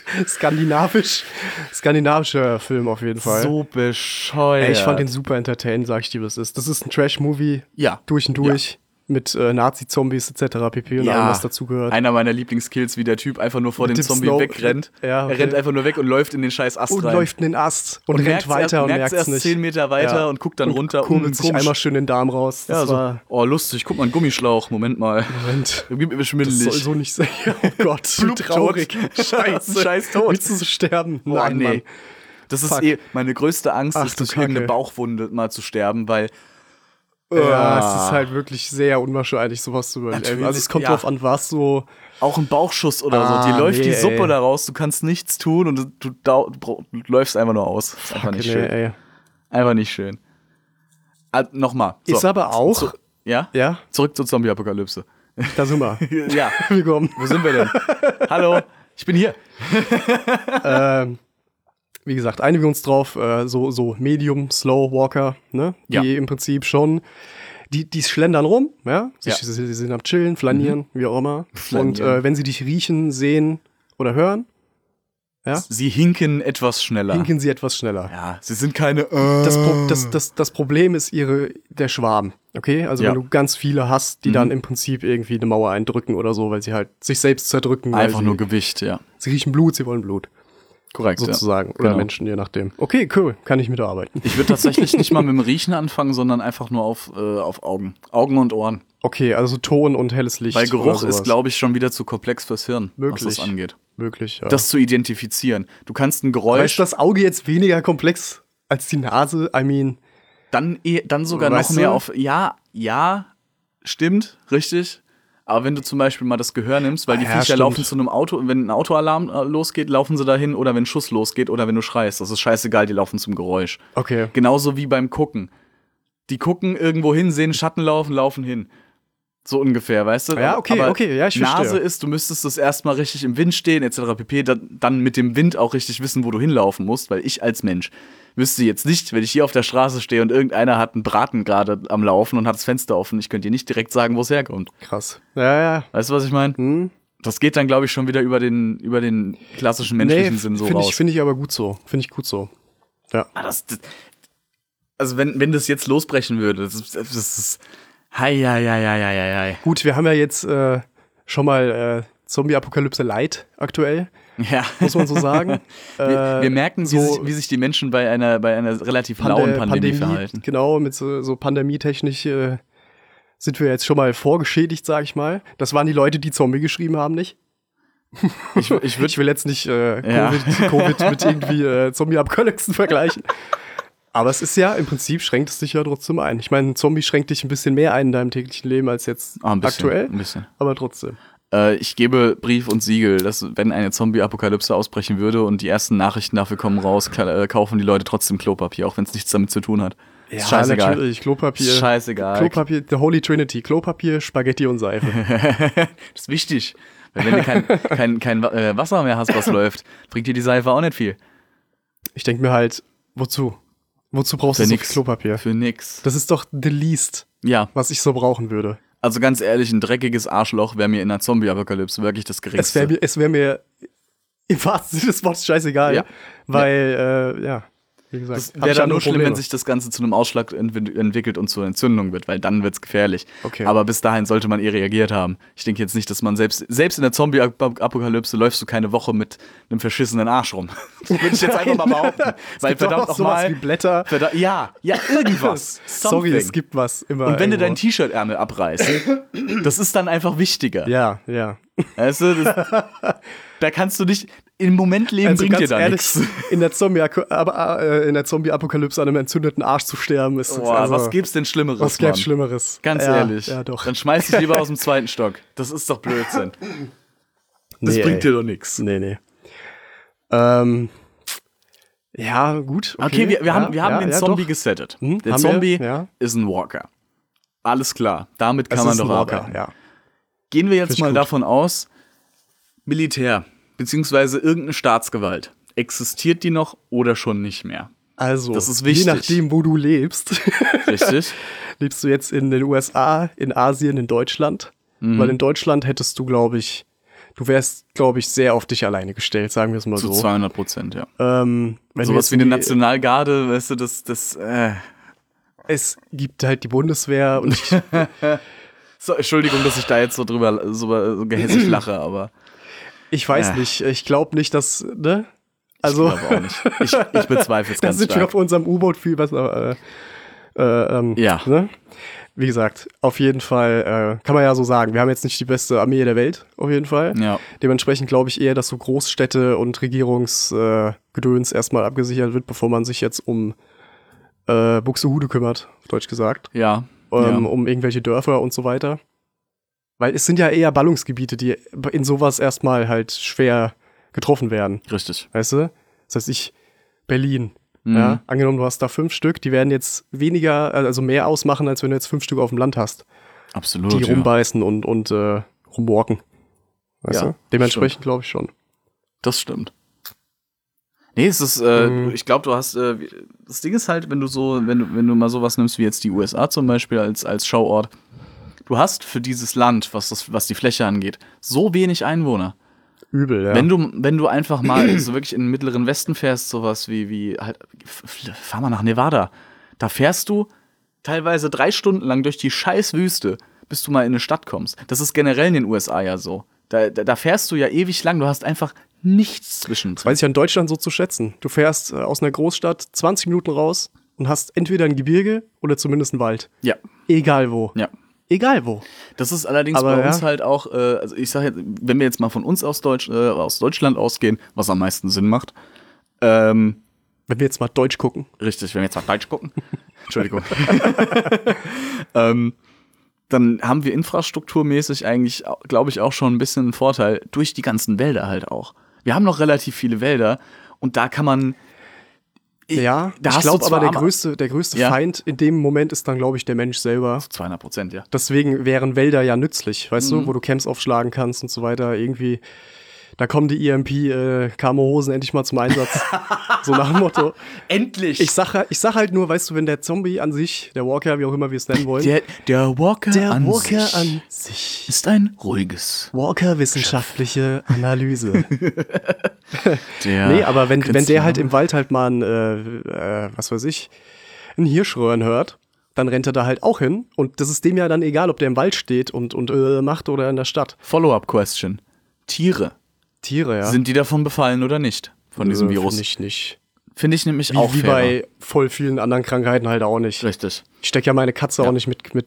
Skandinavischer Film auf jeden Fall. So bescheuert. Ich fand den super entertainend, sag ich dir, was ist. Das ist ein Trash-Movie. Ja. Durch und durch. Ja. Mit Nazi-Zombies etc. pp. Und allem, was dazugehört. Einer meiner Lieblingskills, wie der Typ einfach nur vor dem Zombie wegrennt. Ja, okay. Er rennt einfach nur weg und läuft in den scheiß Ast rein. Und läuft in den Ast und rennt weiter und merkt es nicht. 10 Meter weiter und guckt dann runter. Kurbelt sich einmal schön den Darm raus. Das war lustig. Guck mal, ein Gummischlauch. Moment mal. Gib mir schwindelig. Das soll so nicht sein. Oh Gott, wie traurig. Scheiß tot. Willst du so sterben? Nein, Mann. Das ist meine größte Angst, ist durch irgendeine Bauchwunde mal zu sterben, weil ja, es ist halt wirklich sehr unwahrscheinlich, sowas zu überleben. Also es kommt drauf an, was so. Auch ein Bauchschuss oder so. Dir läuft die Suppe da raus, du kannst nichts tun und du läufst einfach nur aus. Das ist einfach nicht schön. Ey. Einfach nicht schön. Nochmal. So. Ist aber auch. Ja? Zurück zur Zombie-Apokalypse. Da sind wir. Ja. Willkommen. Wo sind wir denn? Hallo, ich bin hier. Wie gesagt, einigen wir uns drauf, so Medium, Slow Walker, ne? Die im Prinzip schon die schlendern rum, ja? Ja. Sie sind am Chillen, flanieren, wie auch immer. Flanieren. Und wenn sie dich riechen, sehen oder hören, ja, Sie hinken etwas schneller. hinken sie etwas schneller. Ja, sie sind keine. Das Problem ist der Schwarm, okay? Also Ja. wenn du ganz viele hast, die dann im Prinzip irgendwie eine Mauer eindrücken oder so, weil sie halt sich selbst zerdrücken. weil Einfach sie, nur Gewicht, ja. Sie riechen Blut, sie wollen Blut, Korrekt. sozusagen. Ja. Oder Genau. Menschen, je nachdem. Okay, cool, kann ich mitarbeiten. Ich würde tatsächlich nicht mal mit dem Riechen anfangen, sondern einfach nur auf Augen. Augen und Ohren. Okay, also Ton und helles Licht. Weil oder Geruch sowas. ist, glaube ich, schon wieder zu komplex fürs Hirn, Möglich. was das angeht. Möglich, ja. Das zu identifizieren. Du kannst ein Geräusch Aber ist das Auge jetzt weniger komplex als die Nase? I mean, dann sogar Weißt noch mehr du? auf. Ja, stimmt, richtig. Aber wenn du zum Beispiel mal das Gehör nimmst, weil die Ja, Viecher stimmt. laufen zu einem Auto, wenn ein Autoalarm losgeht, laufen sie dahin, oder wenn ein Schuss losgeht oder wenn du schreist. Das ist scheißegal, die laufen zum Geräusch. okay. Genauso wie beim Gucken. Die gucken irgendwo hin, sehen Schatten laufen hin. So ungefähr, weißt du? Ja, okay, Aber okay, ja, ich verstehe. Nase ist, du müsstest das erstmal richtig im Wind stehen, etc. pp. Dann mit dem Wind auch richtig wissen, wo du hinlaufen musst, weil ich als Mensch wüsste jetzt nicht, wenn ich hier auf der Straße stehe und irgendeiner hat einen Braten gerade am Laufen und hat das Fenster offen, ich könnte dir nicht direkt sagen, wo es herkommt. Krass. Ja. Weißt du, was ich meine? Das geht dann, glaube ich, schon wieder über den klassischen menschlichen Sinn so raus. Finde ich aber gut so. Finde ich gut so. Ja. Also wenn das jetzt losbrechen würde, das ist hei. Gut, wir haben ja jetzt schon mal Zombie-Apokalypse Light aktuell, Ja. muss man so sagen. Wir merken, wie sich die Menschen bei einer relativ lauen Pandemie verhalten. Genau, mit so pandemietechnisch sind wir jetzt schon mal vorgeschädigt, sag ich mal. Das waren die Leute, die Zombie geschrieben haben, nicht? Ich will jetzt nicht Ja. Covid mit irgendwie Zombie-Apokalypsen vergleichen. Aber es ist ja, im Prinzip schränkt es dich ja trotzdem ein. Ich meine, ein Zombie schränkt dich ein bisschen mehr ein in deinem täglichen Leben als jetzt ein bisschen, aktuell. ein bisschen. Aber trotzdem. Ich gebe Brief und Siegel, dass wenn eine Zombie-Apokalypse ausbrechen würde und die ersten Nachrichten dafür kommen raus, kaufen die Leute trotzdem Klopapier, auch wenn es nichts damit zu tun hat. Ist scheißegal. Natürlich. Klopapier. Ist scheißegal. Klopapier, the Holy Trinity. Klopapier, Spaghetti und Seife. Das ist wichtig. Weil wenn du kein Wasser mehr hast, was läuft, bringt dir die Seife auch nicht viel. Ich denke mir halt, wozu? Wozu brauchst du so viel Klopapier? Für nix. Das ist doch the least, Ja, was ich so brauchen würde. also ganz ehrlich, ein dreckiges Arschloch wäre mir in einer Zombie-Apokalypse wirklich das Geringste. Es wär mir im wahrsten Sinne des Wortes scheißegal. Ja. Weil, wie gesagt, Das hab wäre ich dann andere nur schlimm, Probleme. wenn sich das Ganze zu einem Ausschlag entwickelt und zur Entzündung wird, weil dann wird's gefährlich. Okay. Aber bis dahin sollte man reagiert haben. Ich denke jetzt nicht, dass man selbst in der Zombie-Apokalypse läufst du keine Woche mit einem verschissenen Arsch rum. Das würde ich jetzt einfach mal behaupten. Weil gibt doch verdammt auch sowas wie Blätter. Ja, irgendwas. Sorry, Something. es gibt was immer. Und wenn du dein irgendwo. T-Shirt-Ärmel abreißt, das ist dann einfach wichtiger. Ja. Weißt du, da kannst du nicht, im Moment leben Also bringt dir ganz da ehrlich, nichts. in der Zombie-Apokalypse an einem entzündeten Arsch zu sterben, ist Boah, was gibt's denn Schlimmeres, Was gäb's Mann? Schlimmeres? Ganz Ja, ehrlich. Ja, doch. Dann schmeiß dich lieber aus dem zweiten Stock. Das ist doch Blödsinn. Das Nee, bringt ey. dir doch nichts. Nee. Ja, gut. Okay, wir haben den Zombie doch. gesettet. Der haben wir, Zombie ja. ist ein Walker. Alles klar. Damit kann Es man ist doch ein Walker, arbeiten. ja. Gehen wir Find jetzt ich mal gut. davon aus, Militär beziehungsweise irgendeine Staatsgewalt. Existiert die noch oder schon nicht mehr? Also, Das ist je wichtig. nachdem, wo du lebst. Richtig? Lebst du jetzt in den USA, in Asien, in Deutschland? Mhm. Weil in Deutschland hättest du, du wärst, sehr auf dich alleine gestellt, sagen wir es mal Zu so. 200%, ja. Wenn du Sowas jetzt wie eine die- Nationalgarde, weißt du, Es gibt halt die Bundeswehr und So, Entschuldigung, dass ich da jetzt so drüber so gehässig lache, aber ich weiß nicht. Ich glaube nicht, dass, ne? Also, ich glaube auch nicht. Ich bezweifle es da ganz sind wir stark. auf unserem U-Boot viel besser. Ja. Ne? Wie gesagt, auf jeden Fall kann man ja so sagen, wir haben jetzt nicht die beste Armee der Welt, auf jeden Fall. Ja. Dementsprechend glaube ich eher, dass so Großstädte und Regierungsgedöns erstmal abgesichert wird, bevor man sich jetzt um Buxtehude kümmert, auf Deutsch gesagt. Ja. Um irgendwelche Dörfer und so weiter. Weil es sind ja eher Ballungsgebiete, die in sowas erstmal halt schwer getroffen werden. Richtig. Weißt du? Das heißt, Berlin. Mhm. Ja, angenommen, du hast da 5 Stück, die werden jetzt also mehr ausmachen, als wenn du jetzt 5 Stück auf dem Land hast, Absolut. die ja. rumbeißen und rumwalken. Weißt Ja, du? Dementsprechend glaube ich schon. Das stimmt. Nee, es ist, ich glaube, du hast, das Ding ist halt, wenn du mal sowas nimmst wie jetzt die USA zum Beispiel als Schauort, du hast für dieses Land, was die Fläche angeht, so wenig Einwohner. Übel, ja. Wenn du einfach mal so wirklich in den mittleren Westen fährst, sowas wie halt, fahr mal nach Nevada. Da fährst du teilweise 3 Stunden lang durch die scheiß Wüste, bis du mal in eine Stadt kommst. Das ist generell in den USA ja so. Da fährst du ja ewig lang, du hast einfach nichts zwischen. Das weiß ich an Deutschland so zu schätzen. Du fährst aus einer Großstadt 20 Minuten raus und hast entweder ein Gebirge oder zumindest einen Wald. Ja. Egal wo. Ja. Egal wo. Das ist allerdings Aber bei uns halt auch, also ich sage jetzt, wenn wir jetzt mal von uns aus Deutschland ausgehen, was am meisten Sinn macht. Wenn wir jetzt mal Deutsch gucken. Richtig, wenn wir jetzt mal Deutsch gucken. Entschuldigung. Dann haben wir infrastrukturmäßig eigentlich, glaube ich, auch schon ein bisschen einen Vorteil durch die ganzen Wälder halt auch. Wir haben noch relativ viele Wälder und da kann man. Ja, ich glaube aber, der größte Feind in dem Moment ist dann, glaube ich, der Mensch selber. 200%, ja. Deswegen wären Wälder ja nützlich, weißt du, wo du Camps aufschlagen kannst und so weiter. Irgendwie, da kommen die Camo-Hosen endlich mal zum Einsatz. So nach dem Motto. Endlich! Ich sag halt nur, weißt du, wenn der Zombie an sich, der Walker, wie auch immer wir es nennen wollen. Der Walker an sich ist ein ruhiges. Walker-wissenschaftliche Analyse. Nee, aber wenn der halt im Wald halt mal was weiß ich, ein Hirschröhren hört, dann rennt er da halt auch hin. Und das ist dem ja dann egal, ob der im Wald steht und macht oder in der Stadt. Follow-up-Question. Tiere, ja. Sind die davon befallen oder nicht? Von diesem Virus? Finde ich nicht. Finde ich nämlich auch wie bei voll vielen anderen Krankheiten halt auch nicht. Richtig. Ich stecke ja meine Katze auch nicht mit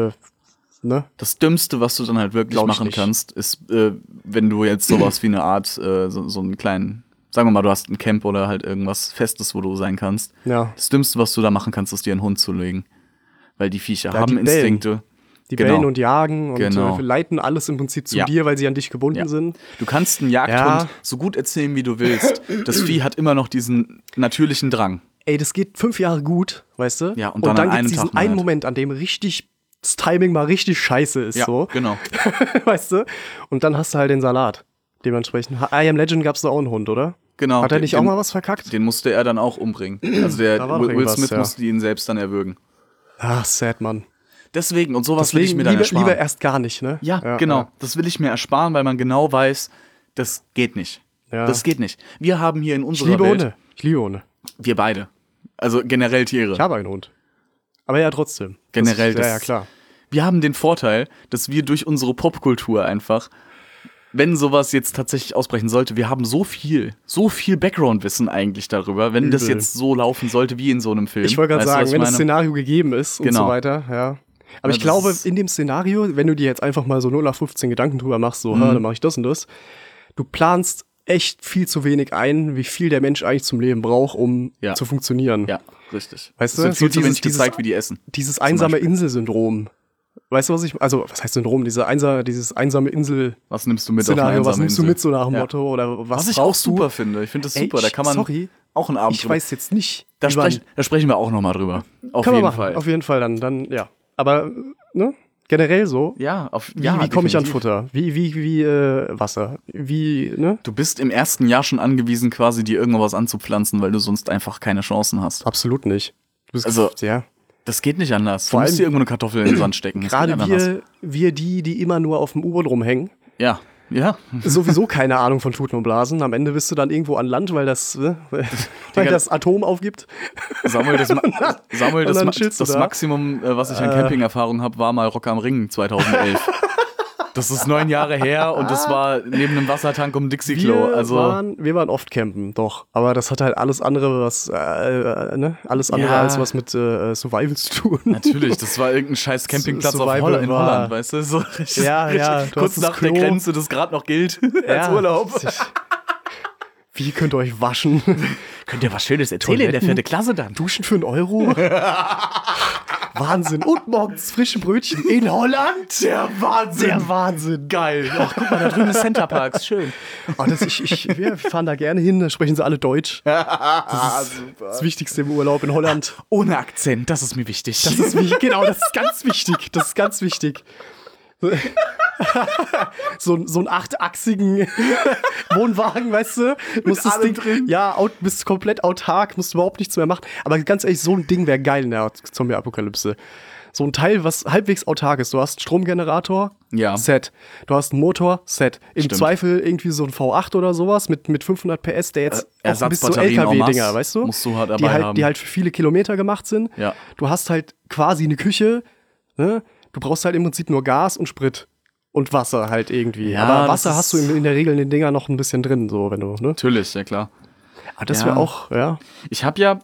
ne? Das Dümmste, was du dann halt wirklich machen kannst, ist, wenn du jetzt sowas wie eine Art, so einen kleinen, sagen wir mal, du hast ein Camp oder halt irgendwas Festes, wo du sein kannst. Ja. Das Dümmste, was du da machen kannst, ist dir einen Hund zu legen. Weil die Viecher haben Instinkte. Die bellen und jagen und leiten alles im Prinzip zu dir, weil sie an dich gebunden sind. Du kannst einen Jagdhund so gut erzählen, wie du willst. Das Vieh hat immer noch diesen natürlichen Drang. Ey, das geht 5 Jahre gut, weißt du? Ja, und dann gibt es diesen einen Moment, an dem das Timing mal richtig scheiße ist. Ja, so. Genau. Weißt du? Und dann hast du halt den Salat. Dementsprechend. I Am Legend gab's da auch einen Hund, oder? Genau. Hat er nicht auch mal was verkackt? Den musste er dann auch umbringen. Also der Will Smith musste ihn selbst dann erwürgen. Ach, sad, Mann. Deswegen, und sowas will ich mir dann ersparen. Lieber erst gar nicht, ne? Ja, genau. Ja. Das will ich mir ersparen, weil man genau weiß, das geht nicht. Ja. Das geht nicht. Wir haben hier in unserer Welt... Ich liebe Hunde. Wir beide. Also generell Tiere. Ich habe einen Hund. Aber ja, trotzdem. Generell. Ja, klar. Wir haben den Vorteil, dass wir durch unsere Popkultur einfach, wenn sowas jetzt tatsächlich ausbrechen sollte, wir haben so viel Background-Wissen eigentlich darüber, wenn das jetzt so laufen sollte wie in so einem Film. Ich wollte gerade sagen, wenn das Szenario gegeben ist und so weiter, ja. Aber ich glaube, in dem Szenario, wenn du dir jetzt einfach mal so 0 nach 15 Gedanken drüber machst, so, dann mache ich das und das, du planst echt viel zu wenig ein, wie viel der Mensch eigentlich zum Leben braucht, um zu funktionieren. Ja, richtig. Weißt du, es wird viel zu wenig gezeigt, wie die essen. Dieses einsame Insel-Syndrom. Weißt du, was heißt Syndrom? Dieses einsame Insel. Was nimmst du mit Szenario, auf eine einsame was nimmst du mit so nach dem Motto? Oder was ich auch super finde. Ich finde das super. Da kann man auch einen Abend drüber. Ich weiß jetzt nicht. Da sprechen wir auch nochmal drüber. Auf jeden Fall. Auf jeden Fall dann, ja. Aber, ne? Generell so? Ja, wie komme ich an Futter? Wie Wasser? Wie, ne? Du bist im ersten Jahr schon angewiesen, quasi dir irgendwas anzupflanzen, weil du sonst einfach keine Chancen hast. Absolut nicht. Das geht nicht anders. Du musst dir irgendwo eine Kartoffel in den Sand stecken. Gerade wir die immer nur auf dem U-Boot rumhängen. Ja. Sowieso keine Ahnung von Tuten und Blasen. Am Ende bist du dann irgendwo an Land, weil das Atom aufgibt. Samuel, das Maximum, was ich an Camping-Erfahrung habe, war mal Rock am Ring 2011. Das ist 9 Jahre her und das war neben einem Wassertank um Dixie-Klo. Wir waren oft campen, doch. Aber das hat halt alles andere, als was mit Survival zu tun. Natürlich, das war irgendein scheiß Campingplatz in Holland, weißt du? So richtig, kurz nach der Grenze, das gerade noch gilt als Urlaub. Wie könnt ihr euch waschen? Könnt ihr was Schönes erzählen in der 4. Klasse dann? Duschen für 1 Euro? Wahnsinn. Und morgens frische Brötchen in Holland. Der Wahnsinn. Geil. Ach, guck mal, da drüben ist Centerparks. Schön. Wir fahren da gerne hin, da sprechen sie alle Deutsch. Das ist das Wichtigste im Urlaub in Holland. Ohne Akzent, das ist mir wichtig. Das ist ganz wichtig. so einen 8-achsigen Wohnwagen, weißt du? Musst das allem Ding drin. Ja, bist komplett autark, musst überhaupt nichts mehr machen. Aber ganz ehrlich, so ein Ding wäre geil in der Zombie-Apokalypse. So ein Teil, was halbwegs autark ist. Du hast einen Stromgenerator, Ja. Set. Du hast einen Motor, Set. Im Stimmt. Zweifel irgendwie so ein V8 oder sowas mit 500 PS, der jetzt auch bis zu Ersatzbatterien en LKW-Dinger, masse weißt du? musst du halt dabei haben. Die halt für viele Kilometer gemacht sind. Ja. Du hast halt quasi eine Küche, ne? Du brauchst halt im Prinzip nur Gas und Sprit. Und Wasser halt irgendwie. Ja, aber das Wasser hast du ist- in der Regel in den Dinger noch ein bisschen drin, so wenn du, ne? Natürlich, ja klar. Aber das Ja. wäre auch, ja. Ich habe ja,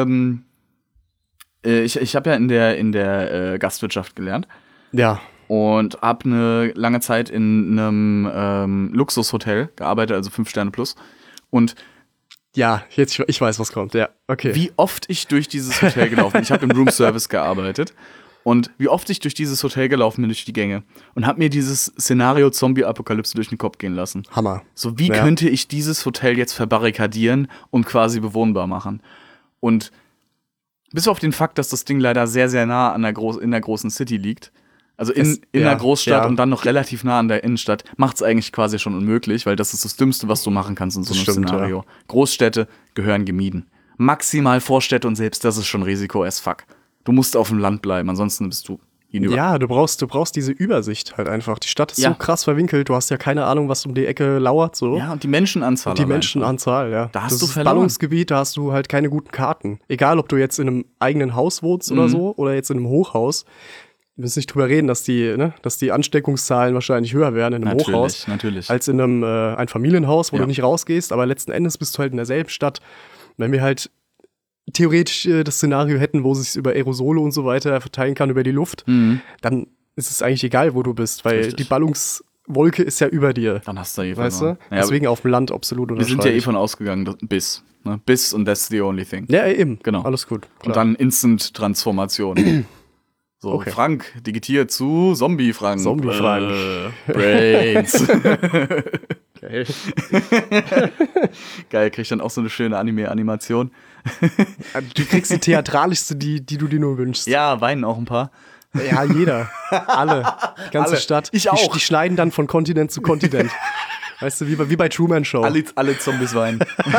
ich habe ja in der Gastwirtschaft gelernt Ja. und habe eine lange Zeit in einem Luxushotel gearbeitet, also 5 Sterne plus. Und Ja, jetzt, ich weiß, was kommt, ja. Okay. wie oft ich durch dieses Hotel gelaufen bin. Ich habe im Roomservice gearbeitet. Und wie oft ich durch dieses Hotel gelaufen bin, durch die Gänge. Und habe mir dieses Szenario Zombie-Apokalypse durch den Kopf gehen lassen. Hammer. So, wie Ja. könnte ich dieses Hotel jetzt verbarrikadieren und quasi bewohnbar machen? Und bis auf den Fakt, dass das Ding leider sehr, sehr nah an in der großen City liegt, also in ja, der Großstadt ja. und dann noch relativ nah an der Innenstadt, macht es eigentlich quasi schon unmöglich, weil das ist das Dümmste, was du machen kannst in so einem Das stimmt, Szenario. Großstädte gehören gemieden. Maximal Vorstädte und selbst das ist schon Risiko as fuck. Du musst auf dem Land bleiben, ansonsten bist du hinüber. Ja, du brauchst diese Übersicht halt einfach. Die Stadt ist Ja. so krass verwinkelt, du hast ja keine Ahnung, was um die Ecke lauert, so. Ja, und die Menschenanzahl. Die allein. Menschenanzahl, ja. Da hast das du ist verloren. Ballungsgebiet, da hast du halt keine guten Karten. Egal, ob du jetzt in einem eigenen Haus wohnst oder so, oder jetzt in einem Hochhaus. Wir müssen nicht drüber reden, dass die Ansteckungszahlen wahrscheinlich höher wären in einem Hochhaus. Natürlich. Als in einem Einfamilienhaus, wo Ja. du nicht rausgehst, aber letzten Endes bist du halt in derselben Stadt. Wenn wir halt theoretisch das Szenario hätten, wo es sich über Aerosole und so weiter verteilen kann über die Luft, dann ist es eigentlich egal, wo du bist, weil Richtig. die Ballungswolke ist ja über dir. Dann hast du eh Weißt du? verloren. Ja, Deswegen auf dem Land absolut wir sind ja eh unterschreibe von ausgegangen, bis. Ne? Bis und that's the only thing. ich. Ja, eben. Genau. Alles gut. Klar. Und dann Instant-Transformation. So, Okay. Frank digitiert zu Zombie-Frank. Zombie-Frank. Brains. Geil. Geil, kriegt dann auch so eine schöne Anime-Animation. Du kriegst die theatralischste, die du dir nur wünschst. Ja, weinen auch ein paar. Ja, jeder. Alle. Die ganze Alle. Stadt. Ich auch. Die schneiden dann von Kontinent zu Kontinent. Weißt du, wie bei Truman Show. Alle Zombies weinen.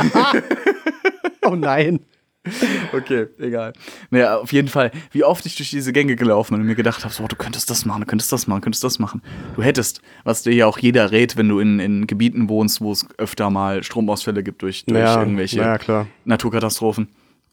Oh nein. Okay, egal. Naja, auf jeden Fall, wie oft ich durch diese Gänge gelaufen bin und mir gedacht habe, so, du könntest das machen, du könntest das machen, du könntest das machen. Du hättest, was dir ja auch jeder rät, wenn du in Gebieten wohnst, wo es öfter mal Stromausfälle gibt durch irgendwelche klar. Naturkatastrophen.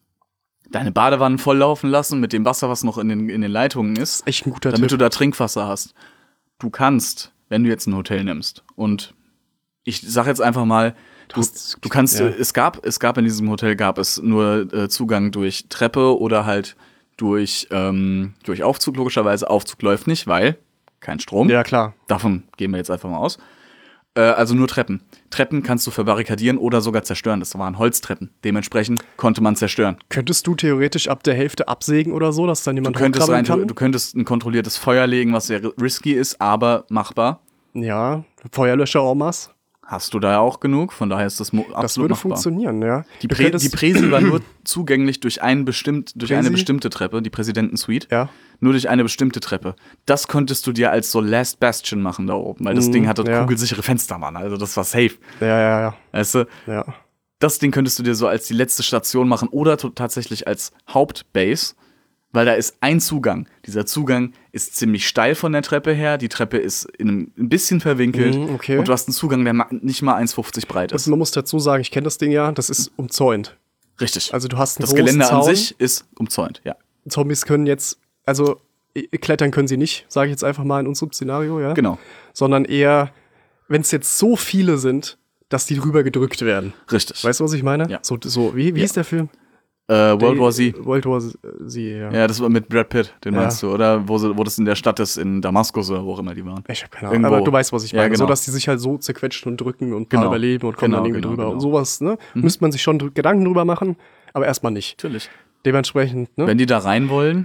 Deine Badewannen volllaufen lassen mit dem Wasser, was noch in den Leitungen ist, Echt ein guter damit Tipp. du da Trinkwasser hast. Du kannst, wenn du jetzt ein Hotel nimmst und ich sag jetzt einfach mal, du kannst, ja. es gab in diesem Hotel gab es nur Zugang durch Treppe oder halt durch Aufzug, logischerweise. Aufzug läuft nicht, weil kein Strom. Ja, klar. Davon gehen wir jetzt einfach mal aus. Also nur Treppen. Treppen kannst du verbarrikadieren oder sogar zerstören. Das waren Holztreppen. Dementsprechend konnte man zerstören. Könntest du theoretisch ab der Hälfte absägen oder so, dass dann jemand Du könntest ein kontrolliertes Feuer legen, was sehr risky ist, aber machbar. Ja, Feuerlöscher en masse. Hast du da auch genug, von daher ist das absolut Das würde machbar. funktionieren, ja. Die Du könntest- Präsi war nur zugänglich durch eine bestimmte Treppe, die Präsidentensuite. Ja. Nur durch eine bestimmte Treppe. Das konntest du dir als so Last Bastion machen da oben, weil das Ding hatte ja. kugelsichere Fenster, Mann. Also das war safe. Ja. Weißt du? Ja. Das Ding könntest du dir so als die letzte Station machen oder tatsächlich als Hauptbase, weil da ist ein Zugang. Dieser Zugang ist ziemlich steil von der Treppe her. Die Treppe ist ein bisschen verwinkelt. Okay. Und du hast einen Zugang, der nicht mal 1,50 breit ist. Also man muss dazu sagen, ich kenne das Ding ja, das ist umzäunt. Richtig. Also du hast einen das großen Gelände an Zaun. sich ist umzäunt, ja. Zombies können jetzt, also klettern können sie nicht, sage ich jetzt einfach mal in unserem Szenario, ja. Genau. Sondern eher, wenn es jetzt so viele sind, dass die drüber gedrückt werden. Richtig. Weißt du, was ich meine? Ja. So wie hieß der Film? World War Z. World War Z, ja. Ja, das war mit Brad Pitt, den Ja. meinst du, oder? Wo das in der Stadt ist, in Damaskus oder wo auch immer die waren. Ich habe keine Ahnung, Irgendwo. aber du weißt, was ich meine. Ja, genau. So, dass die sich halt so zerquetschen und drücken und ein paar Genau. überleben und kommen Genau, dann irgendwie genau, drüber. genau. Und sowas, ne? Müsste man sich schon Gedanken drüber machen, aber erstmal nicht. Natürlich. Dementsprechend, ne? Wenn die da rein wollen,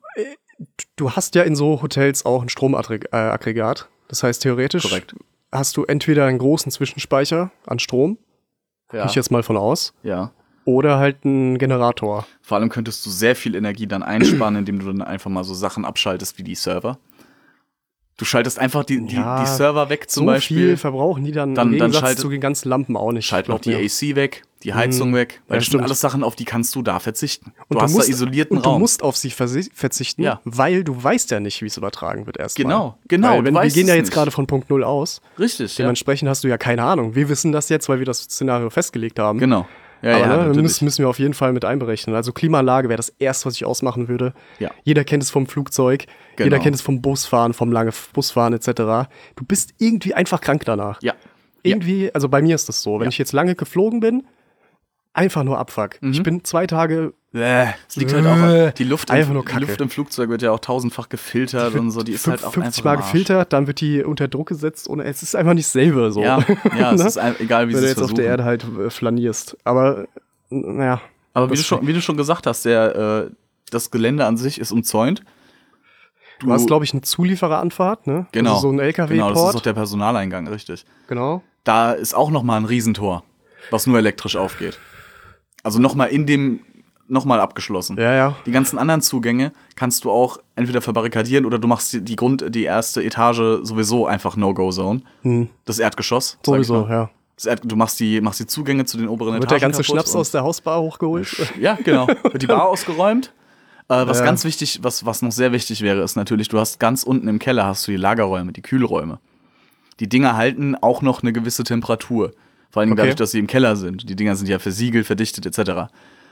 Du hast ja in so Hotels auch ein Stromaggregat. Das heißt, theoretisch Korrekt. hast du entweder einen großen Zwischenspeicher an Strom, ja. gehe ich jetzt mal von aus, Ja. oder halt einen Generator. Vor allem könntest du sehr viel Energie dann einsparen, indem du dann einfach mal so Sachen abschaltest wie die Server. Du schaltest einfach die Ja, Server weg zum so Beispiel. viel verbrauchen die dann im Gegensatz zu den ganzen Lampen auch nicht. Schalt noch glaub die mir. AC weg, die Heizung weg. Weil Ja, das sind stimmt. alles Sachen, auf die kannst du da verzichten. Und Du hast da isolierten und Raum. du musst auf sie verzichten, Ja. weil du weißt ja nicht, wie es übertragen wird erstmal. Genau, Weil du wir weißt gehen ja es jetzt nicht. gerade von Punkt 0 aus. Richtig, ja. Dementsprechend hast du ja keine Ahnung. Wir wissen das jetzt, weil wir das Szenario festgelegt haben. Genau. Ja, Aber ne, natürlich. müssen wir auf jeden Fall mit einberechnen. Also Klimaanlage wäre das Erste, was ich ausmachen würde. Ja. Jeder kennt es vom Flugzeug, Genau. jeder kennt es vom Busfahren, vom lange Busfahren etc. Du bist irgendwie einfach krank danach. Ja. Irgendwie, also bei mir ist das so, wenn ich jetzt lange geflogen bin, einfach nur Abfuck. Ich bin 2 Tage Es liegt halt auch, die Luft, Einfach nur die Kacke. Luft im Flugzeug wird ja auch tausendfach gefiltert und so, die ist halt auch 50 einfach Mal im Arsch. gefiltert, dann wird die unter Druck gesetzt und es ist einfach nicht selber so. Ja, ja, es Ne? ist egal, wie Wenn sie du es jetzt auf der versuchen. Erde halt flanierst. Aber naja. Aber wie du schon gesagt hast, das Gelände an sich ist umzäunt. Du hast, glaube ich, eine Zuliefereranfahrt, ne? Genau. Also so ein Genau, das ist LKW-Port. auch der Personaleingang, richtig. Genau. Da ist auch noch mal ein Riesentor, was nur elektrisch aufgeht. Also noch mal abgeschlossen. Ja, ja. Die ganzen anderen Zugänge kannst du auch entweder verbarrikadieren oder du machst die erste Etage sowieso einfach No-Go-Zone. Das Erdgeschoss. sag ich Sowieso, mal. ja. Du machst die Zugänge zu den oberen Wird Etagen der ganze kaputt Schnaps und- aus der Hausbar hochgeholt? Ja, genau. Wird die Bar ausgeräumt. Was Ja. ganz wichtig, was noch sehr wichtig wäre, ist natürlich, du hast ganz unten im Keller hast du die Lagerräume, die Kühlräume. Die Dinger halten auch noch eine gewisse Temperatur. Vor allem Okay. dadurch, dass sie im Keller sind. Die Dinger sind ja versiegelt, verdichtet etc.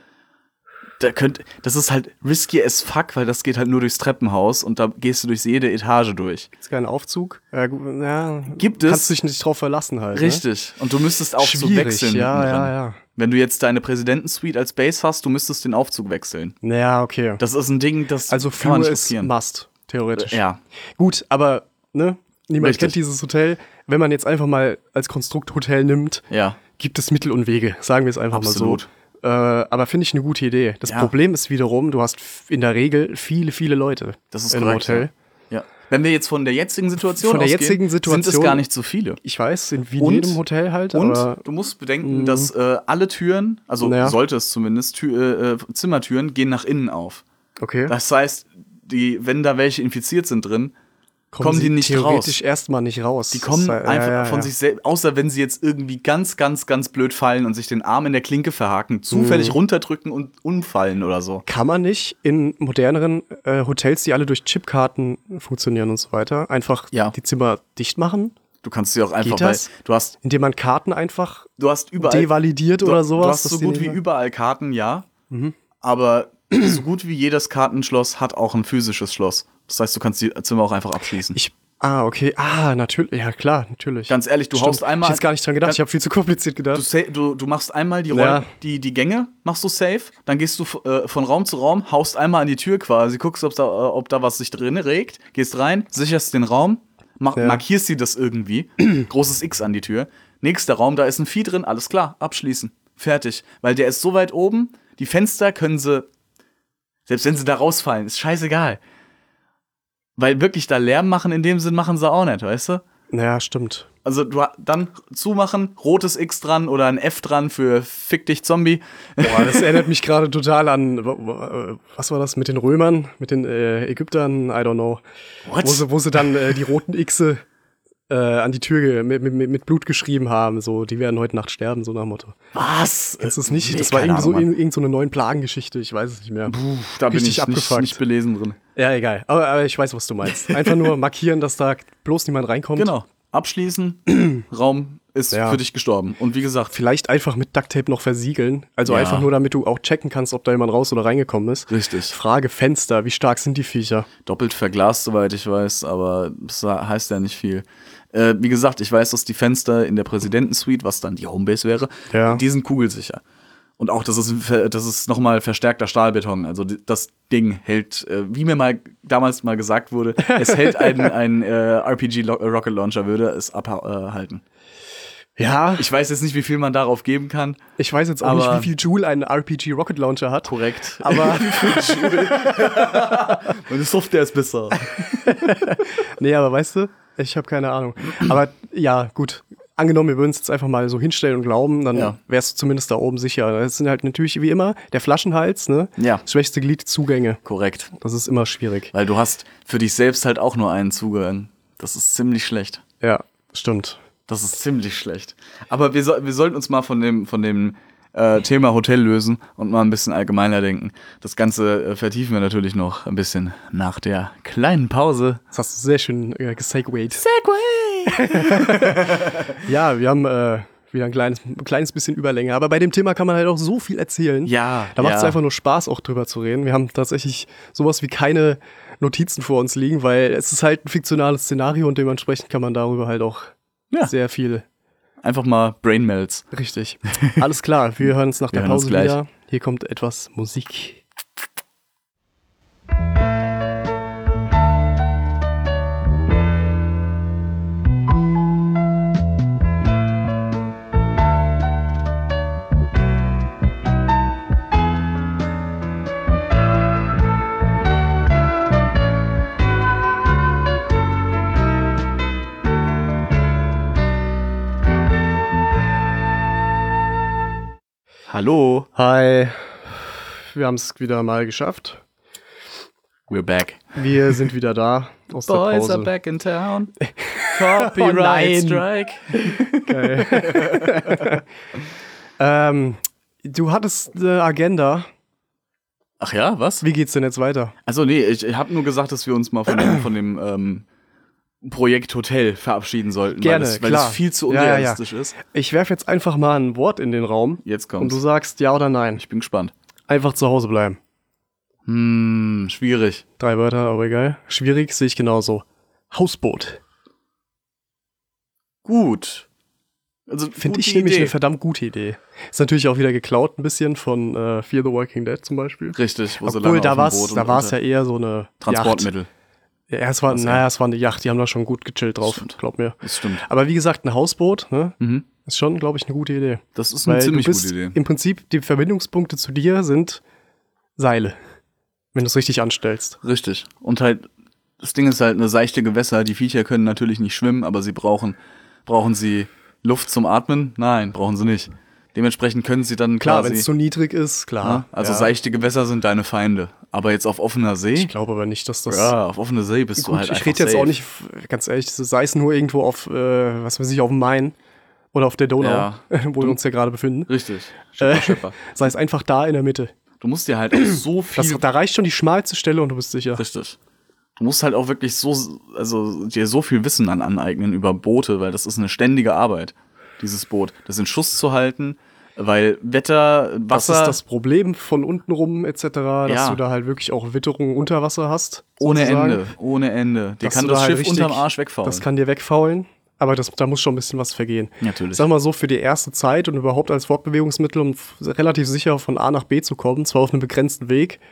Das ist halt risky as fuck, weil das geht halt nur durchs Treppenhaus und da gehst du durch jede Etage durch. Ist kein Aufzug? Ja, gut, ja. Gibt es. Kannst dich nicht drauf verlassen halt. Richtig. Und du müsstest auch so Schwierig, wechseln. ja, mittendrin. ja, ja. Wenn du jetzt deine Präsidentensuite als Base hast, du müsstest den Aufzug wechseln. Ne? Ja, okay. Das ist ein Ding, das Also kann man Flur nicht ist riskieren. Must, theoretisch. Ja. Gut, aber ne, niemand Richtig. kennt dieses Hotel. Wenn man jetzt einfach mal als Konstrukt Hotel nimmt, Ja. gibt es Mittel und Wege, sagen wir es einfach Absolut. mal so. Aber finde ich eine gute Idee. Das Ja. Problem ist wiederum, du hast in der Regel viele, viele Leute Das ist im korrekt. Hotel. Ja. Wenn wir jetzt von der jetzigen Situation Von der ausgehen, jetzigen sind es Situation- gar nicht so viele. Ich weiß, wie in Und- jedem Hotel halt, Und aber du musst bedenken, dass alle Türen, also Naja. sollte es zumindest, Zimmertüren gehen nach innen auf. okay. Das heißt, wenn da welche infiziert sind drin, kommen sie die nicht theoretisch raus. erstmal nicht raus. Die kommen Das ist- einfach von sich selbst, außer wenn sie jetzt irgendwie ganz, ganz, ganz blöd fallen und sich den Arm in der Klinke verhaken, zufällig runterdrücken und umfallen oder so. Kann man nicht in moderneren Hotels, die alle durch Chipkarten funktionieren und so weiter, einfach Ja. die Zimmer dicht machen, Du kannst sie auch einfach, Geht das? weil indem man Karten einfach du hast überall devalidiert oder sowas? Du hast dass so die gut nicht wie mehr- überall Karten, ja. Aber so gut wie jedes Kartenschloss hat auch ein physisches Schloss. Das heißt, du kannst die Zimmer auch einfach abschließen. Okay. natürlich. Ja, klar, natürlich. Ganz ehrlich, du Stimmt. haust einmal. Ich hab jetzt gar nicht dran gedacht. Ganz- Ich habe viel zu kompliziert gedacht. Du machst einmal die, Ja. die Gänge, machst du safe, dann gehst du von Raum zu Raum, haust einmal an die Tür quasi, guckst, ob da was sich drin regt, gehst rein, sicherst den Raum, Ja. markierst sie das irgendwie, großes X an die Tür, nächster Raum, da ist ein Vieh drin, alles klar, abschließen, fertig. Weil der ist so weit oben, die Fenster können sie, selbst wenn sie da rausfallen, ist scheißegal. Weil wirklich da Lärm machen in dem Sinn machen sie auch nicht, weißt du? Ja, stimmt. Also dann zumachen, rotes X dran oder ein F dran für Fick dich Zombie. Boah, das erinnert mich gerade total an, was war das mit den Römern, mit den Ägyptern, I don't know. What? Wo sie dann die roten Xe an die Tür mit Blut geschrieben haben, so, die werden heute Nacht sterben, so nach dem Motto. Was? Kennst du es nicht? Nee, Das war keine irgendwie so Ahnung, Mann. irgend so eine neuen Plagengeschichte, ich weiß es nicht mehr. Da bin richtig ich abgefuckt. nicht belesen drin. Ja, egal. Aber ich weiß, was du meinst. Einfach nur markieren, dass da bloß niemand reinkommt. Genau. Abschließen, Raum ist Ja. für dich gestorben. Und wie gesagt, Vielleicht einfach mit Ducktape noch versiegeln. Also Ja. einfach nur, damit du auch checken kannst, ob da jemand raus oder reingekommen ist. richtig. Frage, Fenster, wie stark sind die Viecher? Doppelt verglast, soweit ich weiß, aber das heißt ja nicht viel. Wie gesagt, ich weiß, dass die Fenster in der Präsidentensuite, was dann die Homebase wäre, Ja. die sind kugelsicher. Und auch, das ist nochmal verstärkter Stahlbeton. Also das Ding hält, wie mir damals mal gesagt wurde, es hält ein RPG Rocket Launcher, würde es abhalten. Ja, Ich weiß jetzt nicht, wie viel man darauf geben kann. ich weiß jetzt auch Aber- nicht, wie viel Joule ein RPG Rocket Launcher hat. Korrekt. Aber Meine Software ist besser. nee, aber weißt du, ich habe keine Ahnung. Aber ja, gut. Angenommen, wir würden es jetzt einfach mal so hinstellen und glauben, dann Ja. wärst du zumindest da oben sicher. Das sind halt natürlich wie immer der Flaschenhals, ne? Ja. Das schwächste Glied, Zugänge. Korrekt. Das ist immer schwierig. Weil du hast für dich selbst halt auch nur einen Zugang Das ist ziemlich schlecht. Ja, stimmt. Das ist ziemlich schlecht. Aber wir sollten uns mal von dem Thema Hotel lösen und mal ein bisschen allgemeiner denken. Das Ganze vertiefen wir natürlich noch ein bisschen nach der kleinen Pause. Das hast du sehr schön gesegwayt. Segway! Ja, wir haben wieder ein kleines bisschen Überlänge. Aber bei dem Thema kann man halt auch so viel erzählen. Ja. Da macht es einfach nur Spaß, auch drüber zu reden. Wir haben tatsächlich sowas wie keine Notizen vor uns liegen, weil es ist halt ein fiktionales Szenario und dementsprechend kann man darüber halt auch sehr viel. Einfach mal Brainmelts. Richtig. Alles klar, wir hören uns nach der Pause gleich wieder. Hier kommt etwas Musik. Hallo. Hi, wir haben es wieder mal geschafft. We're back. Wir sind wieder da aus der Boys Pause. are back in town. Copyright Strike. Geil. Du hattest eine Agenda. Ach ja, was? Wie geht's denn jetzt weiter? Also nee, ich habe nur gesagt, dass wir uns mal von dem Projekt Hotel verabschieden sollten. Gerne, weil es viel zu unrealistisch ist. Ich werfe jetzt einfach mal ein Wort in den Raum. Jetzt Und kommt's. du sagst ja oder nein. Ich bin gespannt. Einfach zu Hause bleiben. Schwierig. 3 Wörter, aber egal. Schwierig, sehe ich genauso. Hausboot. Gut. Also Finde gute ich nämlich Idee. eine verdammt gute Idee. Ist natürlich auch wieder geklaut ein bisschen von Fear the Walking Dead zum Beispiel. Richtig, wo sie Obwohl, lange da auf dem Boot war es und ja eher so eine Transportmittel. Yacht. Ja, es war eine Yacht, die haben da schon gut gechillt drauf, Stimmt. glaub mir. Das stimmt. Aber wie gesagt, ein Hausboot, ne, Mhm. ist schon, glaube ich, eine gute Idee. Das ist eine Weil ziemlich du bist gute Idee. im Prinzip, die Verbindungspunkte zu dir sind Seile, wenn du es richtig anstellst. Richtig. Und halt, das Ding ist halt eine seichte Gewässer. Die Viecher können natürlich nicht schwimmen, aber sie brauchen sie Luft zum Atmen? Nein, brauchen sie nicht. Dementsprechend können sie dann Klar, wenn quasi... es zu niedrig ist, klar. Ja, also ja. seichte Gewässer sind deine Feinde. Aber jetzt auf offener See? Ich glaube aber nicht, dass das... Ja, auf offener See bist du Gut, halt einfach ich rede jetzt safe. auch nicht, ganz ehrlich, sei es nur irgendwo auf, was weiß ich, auf dem Main oder auf der Donau, Ja. wo wir uns ja gerade befinden. Richtig. Schipper. Sei es einfach da in der Mitte. Du musst dir halt auch so viel... Da reicht schon die schmalste Stelle und du bist sicher. Richtig. Du musst halt auch wirklich dir so viel Wissen aneignen über Boote, weil das ist eine ständige Arbeit, dieses Boot. Das in Schuss zu halten, weil Wetter, Das Wasser... ist das Problem von unten rum etc., dass Ja. du da halt wirklich auch Witterung unter Wasser hast. ohne sozusagen. Ende, ohne Ende. Dir Dass kann du das da halt Schiff richtig- unterm Arsch wegfaulen. Das kann dir wegfaulen, aber da muss schon ein bisschen was vergehen. Natürlich. Ich sag mal so, für die erste Zeit und überhaupt als Fortbewegungsmittel, um relativ sicher von A nach B zu kommen, zwar auf einem begrenzten Weg,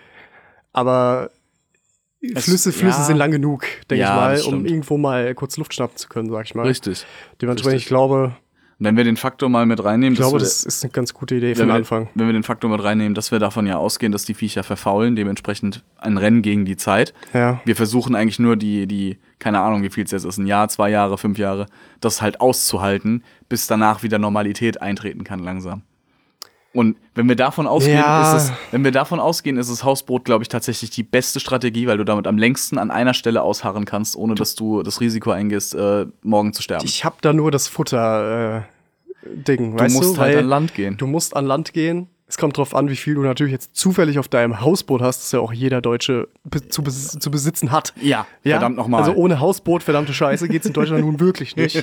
aber Flüsse ja. sind lang genug, denke Ja, ich mal, das um stimmt. irgendwo mal kurz Luft schnappen zu können, sag ich mal. Richtig. Dementsprechend, Richtig. ich glaube, Und wenn wir den Faktor mal mit reinnehmen, das ist eine ganz gute Idee für den Anfang. wenn wir den Faktor mit reinnehmen, dass wir davon ja ausgehen, dass die Viecher verfaulen, dementsprechend ein Rennen gegen die Zeit. Ja. Wir versuchen eigentlich nur die keine Ahnung, wie viel es jetzt ist, 1 Jahr, 2 Jahre, 5 Jahre, das halt auszuhalten, bis danach wieder Normalität eintreten kann langsam. Und wenn wir davon ausgehen, Ja. ist das Hausboot, glaube ich, tatsächlich die beste Strategie, weil du damit am längsten an einer Stelle ausharren kannst, ohne dass du das Risiko eingehst, morgen zu sterben. Ich hab da nur das Futter-Ding, Du weißt du? musst halt Weil an Land gehen. Du musst an Land gehen. Es kommt drauf an, wie viel du natürlich jetzt zufällig auf deinem Hausboot hast, das ja auch jeder Deutsche zu besitzen hat. Ja, verdammt nochmal. Also ohne Hausboot, verdammte Scheiße, geht's in Deutschland nun wirklich nicht.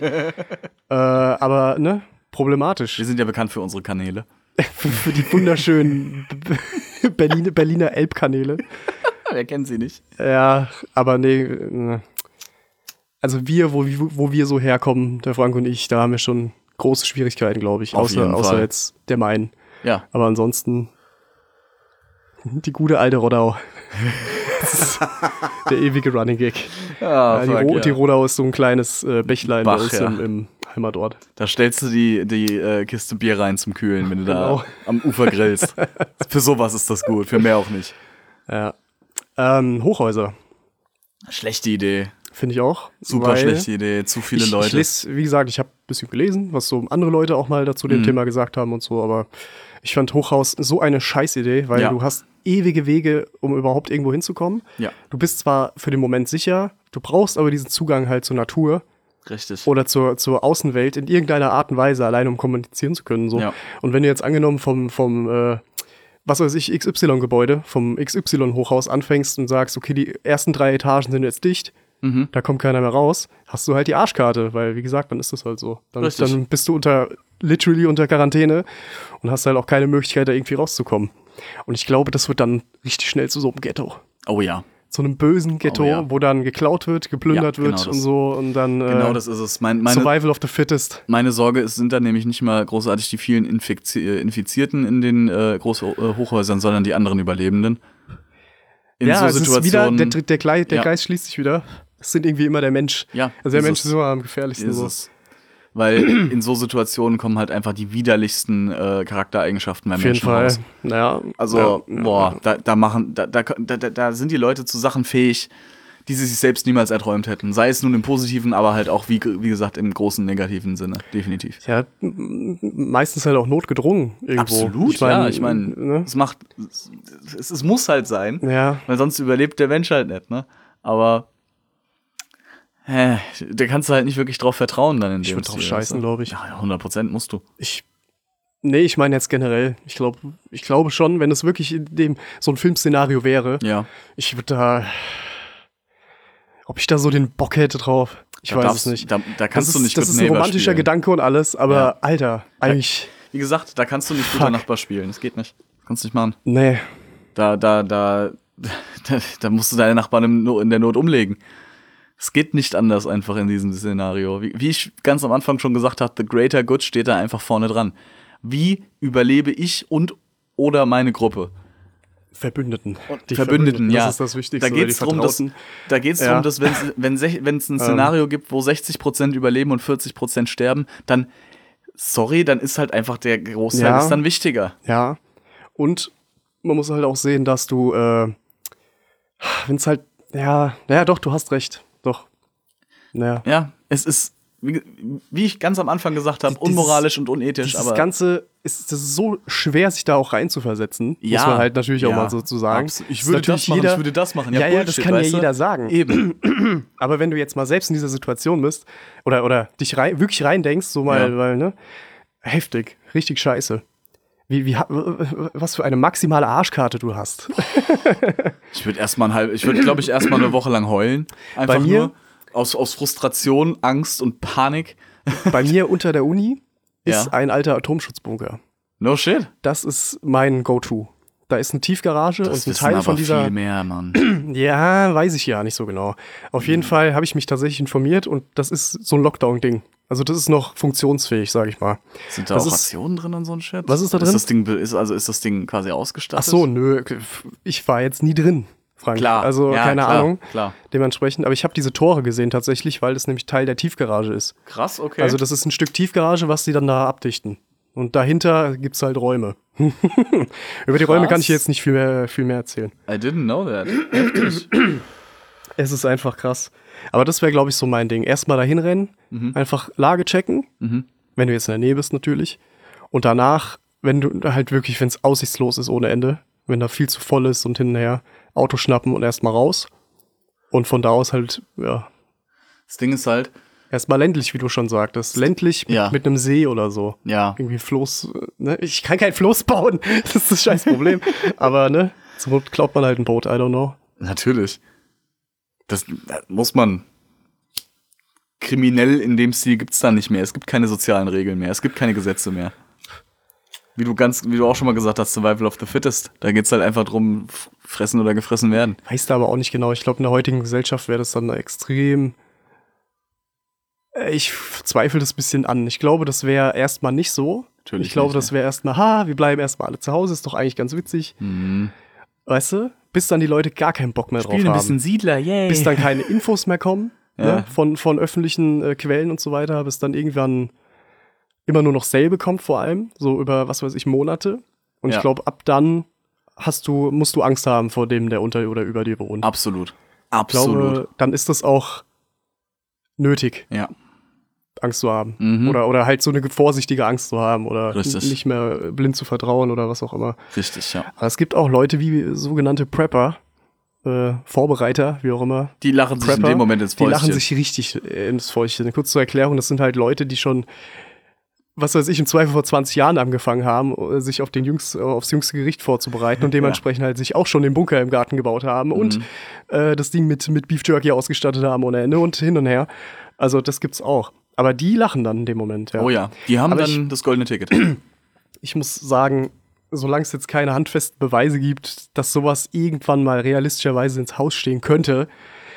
Aber, ne, problematisch. Wir sind ja bekannt für unsere Kanäle. Für die wunderschönen Berliner Elbkanäle. Wer kennt sie nicht? Ja, aber nee. Also wo wir so herkommen, der Frank und ich, da haben wir schon große Schwierigkeiten, glaube ich. Auf jeden Außer Fall. jetzt der Main. Ja. Aber ansonsten die gute alte Rodau. Das ist der ewige Running Gag. Ja, Die Rodau ist so ein kleines Bächlein Bach, bei uns ja. im Heimatort. Da stellst du die Kiste Bier rein zum Kühlen, wenn du Genau. da am Ufer grillst. Für sowas ist das gut, für mehr auch nicht. Ja. Hochhäuser, Schlechte Idee. finde ich auch. Super weil schlechte Idee. Zu viele Leute. Ich lese, wie gesagt, ich habe ein bisschen gelesen, was so andere Leute auch mal dazu dem Thema gesagt haben und so, aber ich fand Hochhaus so eine Scheißidee, weil Ja. du hast ewige Wege, um überhaupt irgendwo hinzukommen. Ja. Du bist zwar für den Moment sicher, Du brauchst aber diesen Zugang halt zur Natur Richtig. oder zur Außenwelt in irgendeiner Art und Weise, allein um kommunizieren zu können. So. Ja. Und wenn du jetzt angenommen vom was weiß ich, XY-Gebäude, vom XY-Hochhaus anfängst und sagst, okay, die ersten 3 Etagen sind jetzt dicht, da kommt keiner mehr raus, hast du halt die Arschkarte, weil, wie gesagt, dann ist das halt so. Dann bist du literally unter Quarantäne und hast halt auch keine Möglichkeit, da irgendwie rauszukommen. Und ich glaube, das wird dann richtig schnell zu so einem Ghetto. Oh ja. So einem bösen Ghetto, wo dann geklaut wird, geplündert wird das. und so und dann Genau, das ist es. Survival of the Fittest. Meine Sorge sind dann nämlich nicht mal großartig die vielen Infizierten in den Hochhäusern, sondern die anderen Überlebenden. In so es Situationen. ist wieder, der Kreis schließt sich wieder. Es sind irgendwie immer der Mensch. Ja, also der Mensch ist immer am gefährlichsten. Ist So. es. Weil in so Situationen kommen halt einfach die widerlichsten Charaktereigenschaften bei Menschen raus. Naja, Also, da sind die Leute zu Sachen fähig, die sie sich selbst niemals erträumt hätten. Sei es nun im positiven, aber halt auch, wie gesagt, im großen negativen Sinne. Definitiv. Ja, meistens halt auch notgedrungen irgendwo. Absolut, ich meine, ne? es muss halt sein, Ja. weil sonst überlebt der Mensch halt nicht, ne? Aber da kannst du halt nicht wirklich drauf vertrauen dann in dem Ich würde drauf Stil, scheißen, weißt du? glaube ich. Ja, 100% musst du. Ich meine jetzt generell. Ich glaube schon, wenn es wirklich in dem so ein Filmszenario wäre, Ja. ich würde ob ich da so den Bock hätte drauf. Ich weiß es nicht. Da kannst du nicht das Good ist ein Neighbor romantischer spielen. Gedanke und alles, aber Ja. Alter, eigentlich, Wie gesagt, da kannst du nicht guter Nachbar spielen. Das geht nicht. Kannst du nicht machen. nee. Da musst du deine Nachbarn in der Not umlegen. Es geht nicht anders einfach in diesem Szenario. Wie ich ganz am Anfang schon gesagt habe, the greater good steht da einfach vorne dran. Wie überlebe ich oder meine Gruppe? Verbündeten. Die Verbündeten, ja. Das ist das Wichtigste. Da geht es darum, dass wenn es ein Szenario gibt, wo 60% überleben und 40% sterben, dann ist halt einfach der Großteil ist dann wichtiger. Ja. Und man muss halt auch sehen, dass du, wenn es halt, doch, du hast recht. Doch. Naja. Ja, es ist, wie ich ganz am Anfang gesagt habe, unmoralisch und unethisch. Das aber Ganze ist so schwer, sich da auch reinzuversetzen. Ja, muss man halt natürlich auch ja, mal so zu sagen. ich würde das machen, ich würde das machen. Ja, Bullshit, das kann ja weißt du? jeder sagen. Eben. Aber wenn du jetzt mal selbst in dieser Situation bist oder dich wirklich reindenkst, so mal, Ja. weil, ne? Heftig, richtig scheiße. Was für eine maximale Arschkarte du hast. Ich würde glaube ich, erstmal eine Woche lang heulen. Einfach Bei mir? nur aus Frustration, Angst und Panik. Bei mir unter der Uni ist Ja. ein alter Atomschutzbunker. No shit. Das ist mein Go-To. Da ist eine Tiefgarage und ein wissen Teil aber von dieser. viel mehr, Mann. Ja, weiß ich ja nicht so genau. Auf jeden Fall habe ich mich tatsächlich informiert und das ist so ein Lockdown-Ding. Also das ist noch funktionsfähig, sag ich mal. Sind da Das auch ist- Rationen drin und so ein Shit? Was ist da drin? Ist das Ding quasi Ach ausgestattet? so, nö, ich war jetzt nie drin, Frank. Klar. Also Ja, keine klar, Ahnung. klar. Dementsprechend, aber ich habe diese Tore gesehen tatsächlich, weil das nämlich Teil der Tiefgarage ist. Krass, okay. Also das ist ein Stück Tiefgarage, was sie dann da abdichten. Und dahinter gibt's halt Räume. Über die Räume Krass. kann ich jetzt nicht viel mehr erzählen. I didn't know that. Es ist einfach krass. Aber das wäre, glaube ich, so mein Ding. Erstmal dahin rennen, einfach Lage checken, wenn du jetzt in der Nähe bist natürlich. Und danach, wenn es aussichtslos ist ohne Ende, wenn da viel zu voll ist und hin und her, Auto schnappen und erstmal raus. Und von da aus halt, ja, Das Ding ist halt, erstmal ländlich, wie du schon sagtest. Ländlich Ja. mit einem See oder so. ja, Irgendwie Floß, ne? Ich kann kein Floß bauen. Das ist das scheiß Problem. Aber, ne? Zur Not klaut man halt ein Boot, I don't know. natürlich. Das muss man. Kriminell in dem Stil gibt's da nicht mehr. Es gibt keine sozialen Regeln mehr. Es gibt keine Gesetze mehr. Wie du auch schon mal gesagt hast, Survival of the Fittest. Da geht's halt einfach drum, fressen oder gefressen werden. Weiß da aber auch nicht genau. Ich glaube, in der heutigen Gesellschaft wäre das dann extrem. Ich zweifle das ein bisschen an. Ich glaube, das wäre erstmal nicht so. Natürlich Ich glaube, nicht, das wäre erstmal, wir bleiben erstmal alle zu Hause, ist doch eigentlich ganz witzig. Weißt du? Bis dann die Leute gar keinen Bock mehr drauf haben. Siedler, yay. Bis dann keine Infos mehr kommen, Ja. ne? von öffentlichen Quellen und so weiter, bis dann irgendwann immer nur noch selbe kommt vor allem, so über, was weiß ich, Monate. Und Ja. ich glaube, ab dann musst du Angst haben vor dem, der unter oder über dir wohnt. Absolut. Ich Absolut. glaube, dann ist das auch nötig, Ja. Angst zu haben. Oder halt so eine vorsichtige Angst zu haben oder Richtig. nicht mehr blind zu vertrauen oder was auch immer. Richtig, ja. Aber es gibt auch Leute wie sogenannte Prepper, Vorbereiter, wie auch immer. Die lachen sich in dem Moment ins Fäustchen. Die lachen sich richtig ins Fäustchen. Kurz zur Erklärung, das sind halt Leute, die schon, was weiß ich, im Zweifel vor 20 Jahren angefangen haben, sich auf aufs jüngste Gericht vorzubereiten und dementsprechend halt sich auch schon den Bunker im Garten gebaut haben und das Ding mit Beef Jerky ausgestattet haben ohne Ende und hin und her. Also das gibt's auch. Aber die lachen dann in dem Moment, ja. Oh ja, die haben Aber dann das goldene Ticket. Ich muss sagen, solange es jetzt keine handfesten Beweise gibt, dass sowas irgendwann mal realistischerweise ins Haus stehen könnte,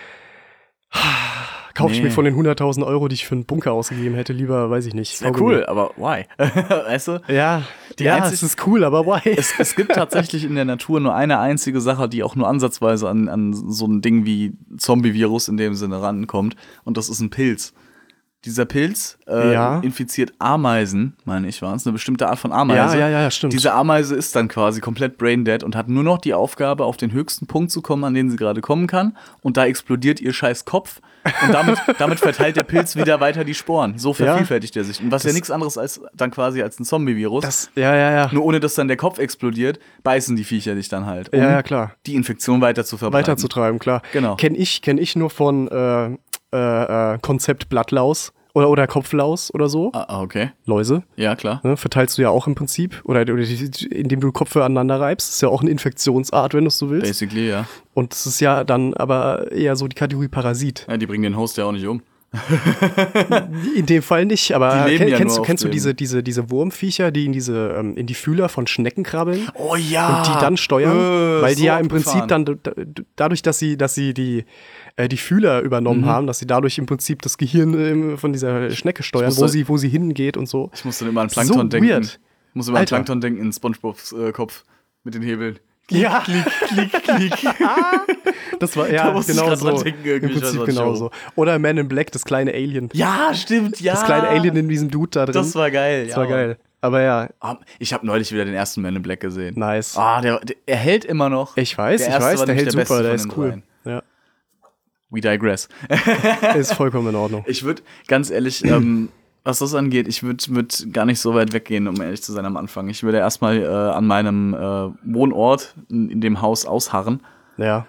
kaufe ich mir von den 100.000 Euro, die ich für einen Bunker ausgegeben hätte, lieber, weiß ich nicht. Ja, cool, aber why? Weißt du? Ja, es ist cool, aber why? Es gibt tatsächlich in der Natur nur eine einzige Sache, die auch nur ansatzweise an so ein Ding wie Zombie-Virus in dem Sinne rankommt. Und das ist ein Pilz. Dieser Pilz infiziert Ameisen, meine ich, war es, eine bestimmte Art von Ameise. Ja, stimmt. Diese Ameise ist dann quasi komplett braindead und hat nur noch die Aufgabe, auf den höchsten Punkt zu kommen, an den sie gerade kommen kann. Und da explodiert ihr scheiß Kopf. Und damit verteilt der Pilz wieder weiter die Sporen. So vervielfältigt er sich. Und was ja nichts anderes als dann quasi als ein Zombie-Virus. Nur ohne, dass dann der Kopf explodiert, beißen die Viecher dich dann halt. Um klar. die Infektion weiter zu verbreiten. Weiterzutreiben, klar. Genau. Kenn ich nur von Konzept Blattlaus oder Kopflaus oder so. Okay. Läuse. Ja, klar. Ne, verteilst du ja auch im Prinzip. Oder indem du Köpfe aneinander reibst. Das ist ja auch eine Infektionsart, wenn du es so willst. Basically, ja. Und das ist ja dann aber eher so die Kategorie Parasit. Ja, die bringen den Host ja auch nicht um. In dem Fall nicht, aber Die leben kennst du diese Wurmviecher, die in die Fühler von Schnecken krabbeln? Oh ja! Und die dann steuern? Weil die so ja im abgefahren. Prinzip dann, dadurch, dass sie die Fühler übernommen haben, dass sie dadurch im Prinzip das Gehirn von dieser Schnecke steuern, wo sie hingeht und so. Ich musste immer an Plankton denken. Weird. Ich musste immer an Plankton denken in SpongeBobs Kopf mit den Hebeln. Ja. Klick, klick. Das war Da musste ich genau grad dran so. denken, irgendwie. Im Prinzip genau so. Oder Man in Black, das kleine Alien. Ja, stimmt, ja. Das kleine Alien in diesem Dude da drin. Das war geil. Das war geil. Aber ja. Ich habe neulich wieder den ersten Man in Black gesehen. Nice. Er hält immer noch. Ich weiß, der hält Beste super, der von ist den cool. dreien. Ja. We digress. Ist vollkommen in Ordnung. Ich würde, ganz ehrlich, was das angeht, ich würde gar nicht so weit weggehen, um ehrlich zu sein am Anfang. Ich würde erstmal an meinem Wohnort in dem Haus ausharren. Ja.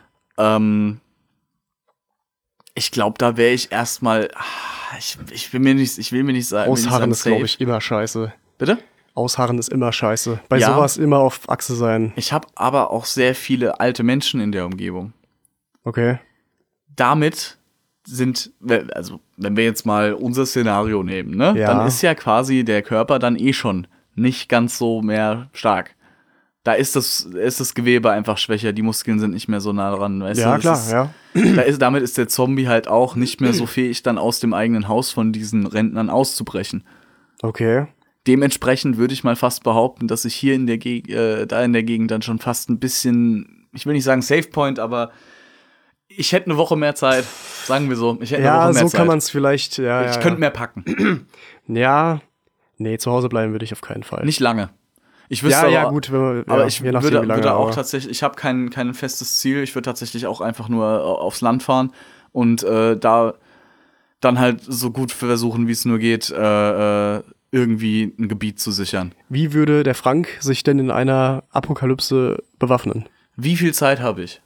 Ich glaube, da wäre ich erstmal. Ich will mir nicht sagen. Ausharren ist, glaube ich, immer scheiße. Bitte? Ausharren ist immer scheiße. Bei sowas immer auf Achse sein. Ich habe aber auch sehr viele alte Menschen in der Umgebung. Okay. Damit also wenn wir jetzt mal unser Szenario nehmen, ne, dann ist ja quasi der Körper dann schon nicht ganz so mehr stark. Da ist das Gewebe einfach schwächer, die Muskeln sind nicht mehr so nah dran. Weißt du? Klar. Damit ist der Zombie halt auch nicht mehr so fähig, dann aus dem eigenen Haus von diesen Rentnern auszubrechen. Okay. Dementsprechend würde ich mal fast behaupten, dass ich hier in der Gegend dann schon fast ein bisschen, ich will nicht sagen Safe Point, aber ich hätte eine Woche mehr Zeit, sagen wir so. Ich hätte eine Woche mehr Zeit. So kann man es vielleicht, Ich könnte mehr packen. Ja, nee, zu Hause bleiben würde ich auf keinen Fall. Nicht lange. Ich wüsste gut, aber ich je nachdem, wie lange, würde auch tatsächlich, ich habe kein festes Ziel, ich würde tatsächlich auch einfach nur aufs Land fahren und da dann halt so gut versuchen, wie es nur geht, irgendwie ein Gebiet zu sichern. Wie würde der Frank sich denn in einer Apokalypse bewaffnen? Wie viel Zeit habe ich?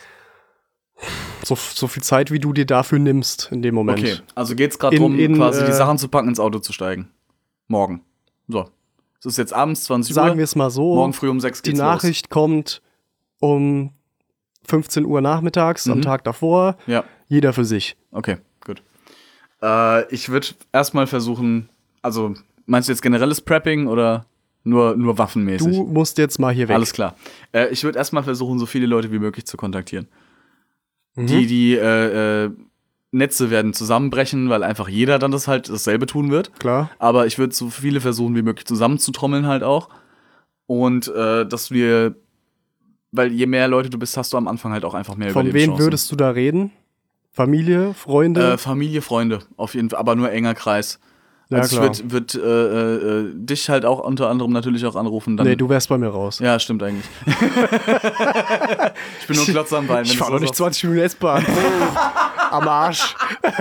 So viel Zeit, wie du dir dafür nimmst in dem Moment. Okay, also geht's gerade darum, quasi die Sachen zu packen, ins Auto zu steigen. Morgen. So. Es ist jetzt abends 20 Uhr. Sagen wir es mal so. Morgen früh um 6 geht's Die Nachricht kommt um 15 Uhr nachmittags am Tag davor. Ja. Jeder für sich. Okay, gut. Ich würde erstmal versuchen, also meinst du jetzt generelles Prepping oder nur waffenmäßig? Du musst jetzt mal hier weg. Alles klar. Ich würde erstmal versuchen, so viele Leute wie möglich zu kontaktieren. Die Netze werden zusammenbrechen, weil einfach jeder dann dasselbe tun wird. Klar. Aber ich würde so viele versuchen wie möglich zusammenzutrommeln halt auch. Und dass wir, weil je mehr Leute du bist, hast du am Anfang halt auch einfach mehr Überlebenschancen. Von wem würdest du da reden? Familie, Freunde? Familie, Freunde, auf jeden Fall, aber nur enger Kreis. Ja, also klar. ich würde dich halt auch unter anderem natürlich auch anrufen. Dann Nee, du wärst bei mir raus. Ja, stimmt eigentlich. Ich bin nur Klotz am Bein. Ich fahr doch nicht 20 Minuten S-Bahn. Am Arsch.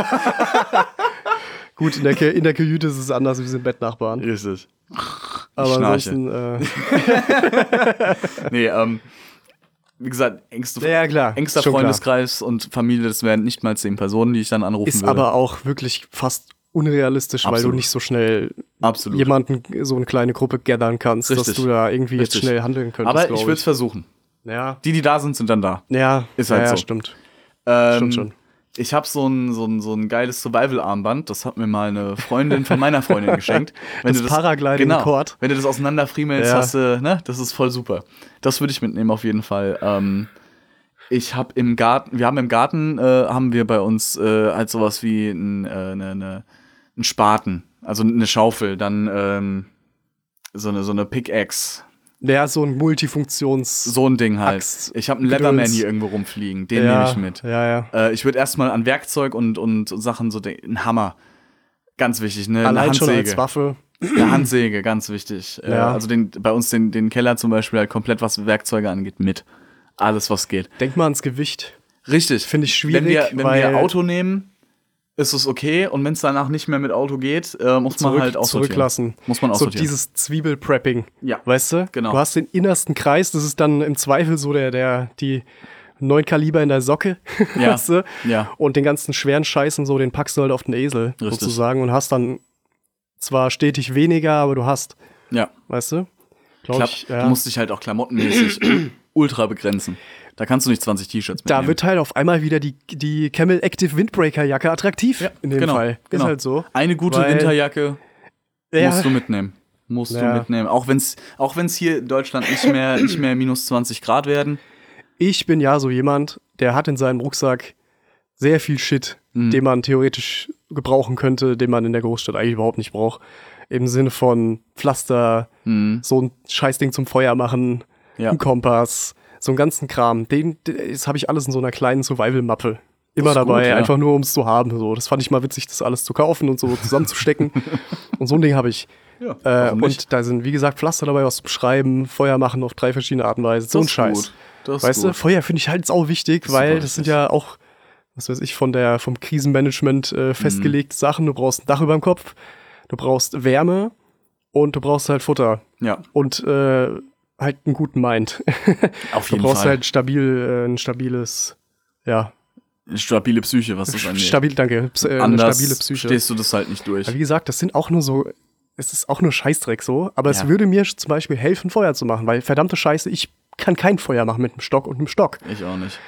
Gut, in der Kajüte ist es anders, wir sind Bettnachbarn. Richtig. Aber Schnarche. ansonsten, Nee, wie gesagt, Ja, klar. engster Schon Freundeskreis und Familie, das wären nicht mal 10 Personen, die ich dann anrufen Ist würde. aber auch wirklich fast unrealistisch, weil Absolut. du nicht so schnell Absolut. jemanden, so eine kleine Gruppe gathern kannst, dass Richtig. du da irgendwie jetzt Richtig. schnell handeln könntest, aber glaub ich würde es versuchen. Ja, Die da sind dann da. ja, Ist halt ja, so. stimmt. Ähm, Stimmt schon. Ich habe so ein geiles Survival-Armband, das hat mir mal eine Freundin von meiner Freundin geschenkt. Wenn Das du Paragliding-Cord. Wenn du das auseinanderfriemelst, Ja. hast du, ne, das ist voll super. Das würde ich mitnehmen auf jeden Fall. Ich habe im Garten, haben wir bei uns halt sowas wie ein Spaten, also eine Schaufel, dann so eine Pickaxe. Ja, so ein Multifunktions... So ein Ding halt. Axt, Ich habe einen Gedöns. Leatherman hier irgendwo rumfliegen, den ja, nehme ich mit. Ja. Ich würde erstmal an Werkzeug und Sachen so ein Hammer. Ganz wichtig, ne? Eine Allein schon Handsäge. als Waffe. Eine Handsäge, ganz wichtig. Ja. Also bei uns den Keller zum Beispiel halt komplett, was Werkzeuge angeht, mit. Alles, was geht. Denk mal ans Gewicht. Richtig. Finde ich schwierig, Wenn weil- wir Auto nehmen, ist es okay. Und wenn es danach nicht mehr mit Auto geht, muss man halt aussortieren. Zurücklassen. Muss man So aussortieren. dieses Zwiebelprepping. Ja. Weißt du? Genau. Du hast den innersten Kreis, das ist dann im Zweifel so die 9 Kaliber in der Socke, Ja. weißt du? Ja. Und den ganzen schweren Scheiß und so, den packst du halt auf den Esel, Richtig. sozusagen, und hast dann zwar stetig weniger, aber du hast, Ja. weißt du? Glaub ich, Du musst dich halt auch klamottenmäßig ultra begrenzen. Da kannst du nicht 20 T-Shirts mitnehmen. Da wird halt auf einmal wieder die Camel Active Windbreaker Jacke attraktiv, in dem Fall. Genau. Ist halt so. Eine gute Weil- Winterjacke Ja. musst du mitnehmen. Auch wenn's hier in Deutschland nicht mehr minus 20 Grad werden. Ich bin ja so jemand, der hat in seinem Rucksack sehr viel Shit, Mhm. den man theoretisch gebrauchen könnte, den man in der Großstadt eigentlich überhaupt nicht braucht. Im Sinne von Pflaster, so ein Scheißding zum Feuer machen, Ja. ein Kompass, so einen ganzen Kram. Das habe ich alles in so einer kleinen Survival-Mappe. Immer ist dabei, gut, ja. einfach nur um es zu haben. So. Das fand ich mal witzig, das alles zu kaufen und so zusammenzustecken. Und so ein Ding habe ich. Ja, warum nicht? Und da sind, wie gesagt, Pflaster dabei, was zu beschreiben, Feuer machen auf 3 verschiedene Arten und Weise. So ein ist Scheiß. gut. Das ist Weißt du, gut. Feuer finde ich halt sau wichtig, ist weil super das sind wichtig. ja auch, was weiß ich, vom Krisenmanagement festgelegte Sachen. Du brauchst ein Dach über dem Kopf, du brauchst Wärme und du brauchst halt Futter. Ja, Und halt einen guten Mind. auf Du jeden brauchst Fall. halt ein stabiles, ja, Eine stabile Psyche, was das angeht. eine stabile Anders Psyche. stehst du das halt nicht durch. Aber wie gesagt, das sind auch nur so, es ist auch nur Scheißdreck so, aber es Ja. würde mir zum Beispiel helfen, Feuer zu machen, weil verdammte Scheiße, ich kann kein Feuer machen mit einem Stock und einem Stock. Ich auch nicht.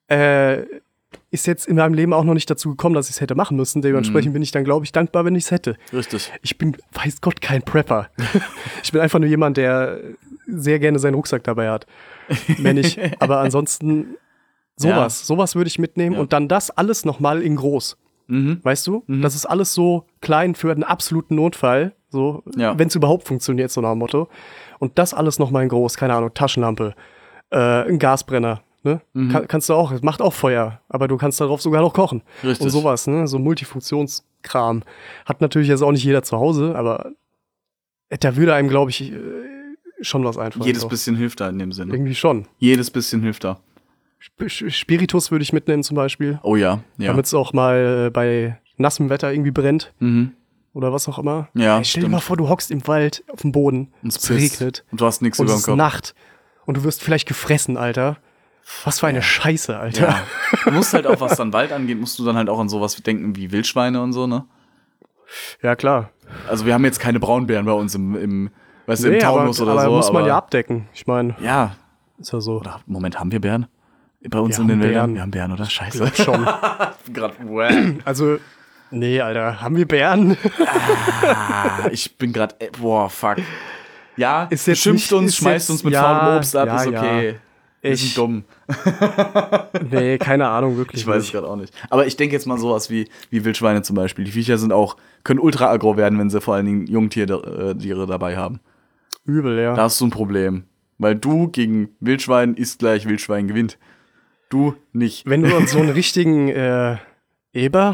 Ist jetzt in meinem Leben auch noch nicht dazu gekommen, dass ich es hätte machen müssen. Dementsprechend bin ich dann, glaube ich, dankbar, wenn ich es hätte. Richtig. Ich bin, weiß Gott, kein Prepper. Ich bin einfach nur jemand, der sehr gerne seinen Rucksack dabei hat. Wenn ich, aber ansonsten sowas würde ich mitnehmen Ja. und dann das alles nochmal in groß. Weißt du? Das ist alles so klein für einen absoluten Notfall, so, Ja. wenn es überhaupt funktioniert, so nach dem Motto. Und das alles nochmal in groß, keine Ahnung, Taschenlampe, ein Gasbrenner, ne? Kannst du auch, es macht auch Feuer, aber du kannst darauf sogar noch kochen. Richtig. Und sowas, ne? So Multifunktionskram. Hat natürlich jetzt auch nicht jeder zu Hause, aber da würde einem, glaube ich, schon was einfallen. Jedes so. bisschen hilft da in dem Sinne. Irgendwie schon. Jedes bisschen hilft da. Spiritus würde ich mitnehmen zum Beispiel, Oh ja, ja. damit es auch mal bei nassem Wetter irgendwie brennt. Mhm. Oder was auch immer. Ja, Ey, stell dir stimmt. mal vor, du hockst im Wald auf dem Boden, Und es pisst. regnet Und du hast nichts und über es dem ist Kopf. Nacht und du wirst vielleicht gefressen, Alter. Was für eine Scheiße, Alter. Ja. Du musst halt auch, was dann Wald angeht, musst du dann halt auch an sowas denken wie Wildschweine und so, ne? Ja, klar. Also wir haben jetzt keine Braunbären bei uns im weißt du, im Nee, Taunus aber oder so. muss man aber ja abdecken. Ich meine, ja. ist ja so. Oder, Moment, haben wir Bären? Bei uns Wir in den haben Wäldern? Bären. Wir haben Bären, oder? Scheiße. Glaub schon. Also, nee, Alter, haben wir Bären? Ich bin gerade, boah, fuck. Ja, Ist jetzt schimpft nicht- uns, ist schmeißt jetzt- uns mit ja, faulem Obst ab, ja, ist okay. ja. Wir Ich- sind dumm. Nee, keine Ahnung, wirklich Ich weiß es nicht. gerade auch nicht. Aber ich denke jetzt mal sowas wie Wildschweine zum Beispiel. Die Viecher können ultra aggro werden, wenn sie vor allen Dingen Jungtiere dabei haben. Übel, ja. Da hast du ein Problem. Weil du gegen Wildschwein ist gleich Wildschwein gewinnt. Du nicht. Wenn du an so einen richtigen Eber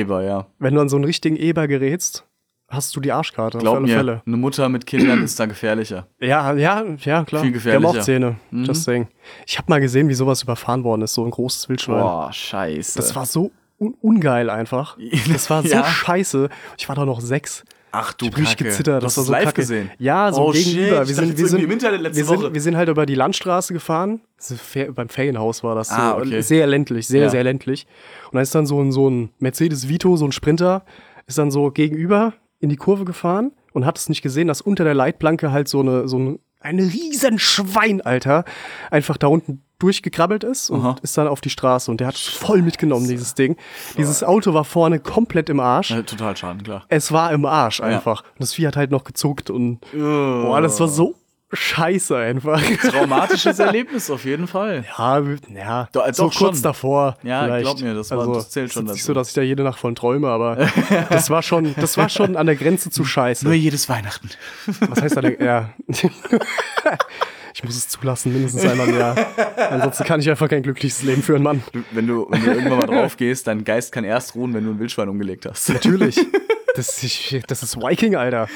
gerätst, hast du die Arschkarte, Glaub auf alle mir, Fälle. eine Mutter mit Kindern ist da gefährlicher. Ja, klar. Viel Die haben auch gefährlicher. Zähne, just saying. Ich habe mal gesehen, wie sowas überfahren worden ist, so ein großes Wildschwein. Boah, scheiße. Das war so ungeil einfach. Das war so Ja. scheiße. Ich war da noch 6. Ach du Ich hab richtig Kacke. gezittert. Du Das hast war es so live kacke. gesehen? Ja, so Oh, gegenüber. shit. Ich dachte, jetzt irgendwie im Internet letzte Woche. Wir sind halt über die Landstraße gefahren Beim Ferienhaus war das so. Okay. Sehr ländlich, sehr ländlich. Und da ist dann so ein Mercedes Vito, so ein Sprinter, ist dann so gegenüber in die Kurve gefahren und hat es nicht gesehen, dass unter der Leitplanke halt so ein riesen Schwein, Alter, einfach da unten durchgekrabbelt ist und ist dann auf die Straße. Und der hat es voll mitgenommen, dieses Ding. Dieses Auto war vorne komplett im Arsch. Ja, total Schaden, klar. Es war im Arsch einfach. Und das Vieh hat halt noch gezuckt und das war so scheiße einfach. Traumatisches Erlebnis auf jeden Fall. Ja, Doch, so schon. kurz davor. Ja, vielleicht. glaub mir, das zählt schon ist nicht dazu. so, dass ich da jede Nacht von träume, aber das war schon an der Grenze zu scheiße. Nur jedes Weihnachten. Was heißt ja. Ich muss es zulassen, mindestens einmal im Jahr. Ansonsten kann ich einfach kein glückliches Leben führen, Mann. Wenn du irgendwann mal drauf gehst, dein Geist kann erst ruhen, wenn du ein Wildschwein umgelegt hast. Natürlich. Das ist Viking, Alter.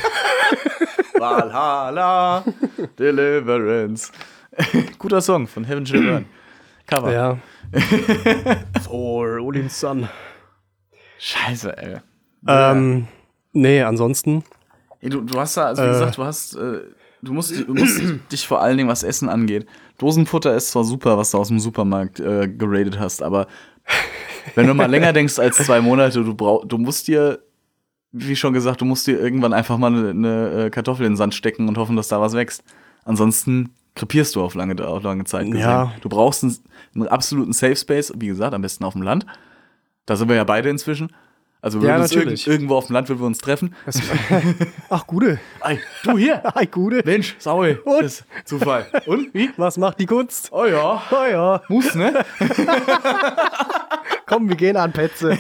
Valhalla, Deliverance. Guter Song von Heaven Shall Burn. Cover. Ja. For Odin's Son. Scheiße, ey. Nee, ansonsten. Ey, du hast da, also wie gesagt, du musst dich vor allen Dingen, was Essen angeht. Dosenfutter ist zwar super, was du aus dem Supermarkt geradet hast, aber wenn du mal länger denkst als 2 Monate, du musst dir, wie schon gesagt, du musst dir irgendwann einfach mal eine Kartoffel in den Sand stecken und hoffen, dass da was wächst. Ansonsten krepierst du auf lange Zeit gesehen. Ja. Du brauchst einen absoluten Safe Space, wie gesagt, am besten auf dem Land. Da sind wir ja beide inzwischen. Also wir Ja, würden uns natürlich. irgendwo auf dem Land würden wir uns treffen. Ach, Gude. Ei, du hier. Hi, Gude. Mensch, Saul. Und? Das ist Zufall. Und? Wie? Was macht die Kunst? Oh ja. Oh ja. Muss, ne? Komm, wir gehen an Petze.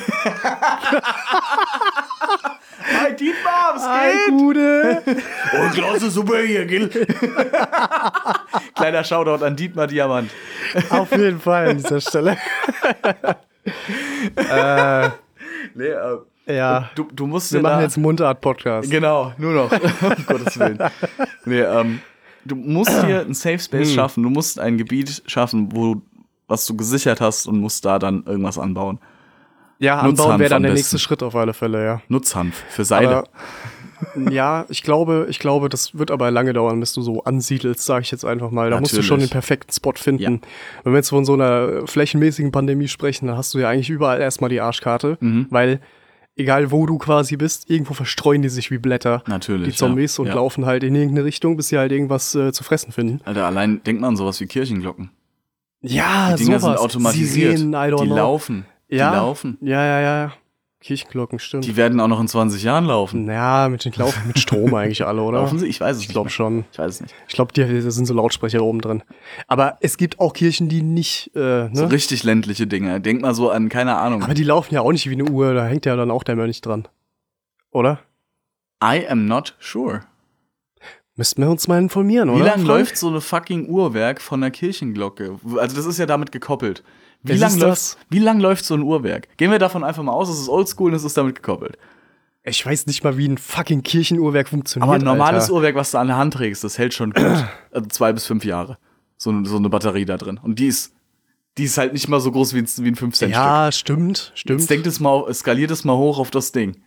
Hi, Dietmar, was Hi, geht? Gude. Oh, klasse Suppe hier, Gil. Kleiner Shoutout an Dietmar Diamant. Auf jeden Fall an dieser Stelle. Nee, Ja. du musst Wir dir machen da, jetzt einen Mundart-Podcast. Genau, nur noch. Um Gottes Willen. Nee, du musst dir einen Safe Space schaffen. Du musst ein Gebiet schaffen, was du gesichert hast und musst da dann irgendwas anbauen. Ja, Nutzhanf anbauen wäre dann am der besten. nächste Schritt auf alle Fälle, ja. Nutzhanf für Seide. Aber, ja, ich glaube, das wird aber lange dauern, bis du so ansiedelst, sage ich jetzt einfach mal. Da musst du Natürlich. schon den perfekten Spot finden. Ja. Wenn wir jetzt von so einer flächenmäßigen Pandemie sprechen, dann hast du ja eigentlich überall erstmal die Arschkarte, weil egal wo du quasi bist, irgendwo verstreuen die sich wie Blätter. Natürlich, Die Zombies ja. und Ja. laufen halt in irgendeine Richtung, bis sie halt irgendwas zu fressen finden. Alter, allein denkt man an sowas wie Kirchenglocken. Ja, Die Dinger sowas. sind automatisiert. Sirenen, I don't Die know. laufen. Ja. Die laufen. Ja. Kirchenglocken, stimmt. Die werden auch noch in 20 Jahren laufen. Ja, mit Strom eigentlich alle, oder? Laufen sie? Ich weiß es Ich nicht. glaube mehr. schon. Ich weiß es nicht. Ich glaube, da sind so Lautsprecher oben drin. Aber es gibt auch Kirchen, die nicht, ne? So richtig ländliche Dinge. Denk mal so an, keine Ahnung. Aber die laufen ja auch nicht wie eine Uhr, da hängt ja dann auch der Mönch dran. Oder? I am not sure. Müssten wir uns mal informieren, oder? Wie lang Frank? läuft so eine fucking Uhrwerk von einer Kirchenglocke? Also das ist ja damit gekoppelt. Wie Was lang ist läuft, das? wie lang läuft so ein Uhrwerk? Gehen wir davon einfach mal aus, es ist oldschool und es ist damit gekoppelt. Ich weiß nicht mal, wie ein fucking Kirchenuhrwerk funktioniert. Aber ein normales Alter. Uhrwerk, was du an der Hand trägst, das hält schon gut. Also 2 bis 5 Jahre. So eine Batterie da drin. Und die ist halt nicht mal so groß wie ein 5-Cent-Stück. Ja, stimmt. Jetzt skaliert es mal hoch auf das Ding.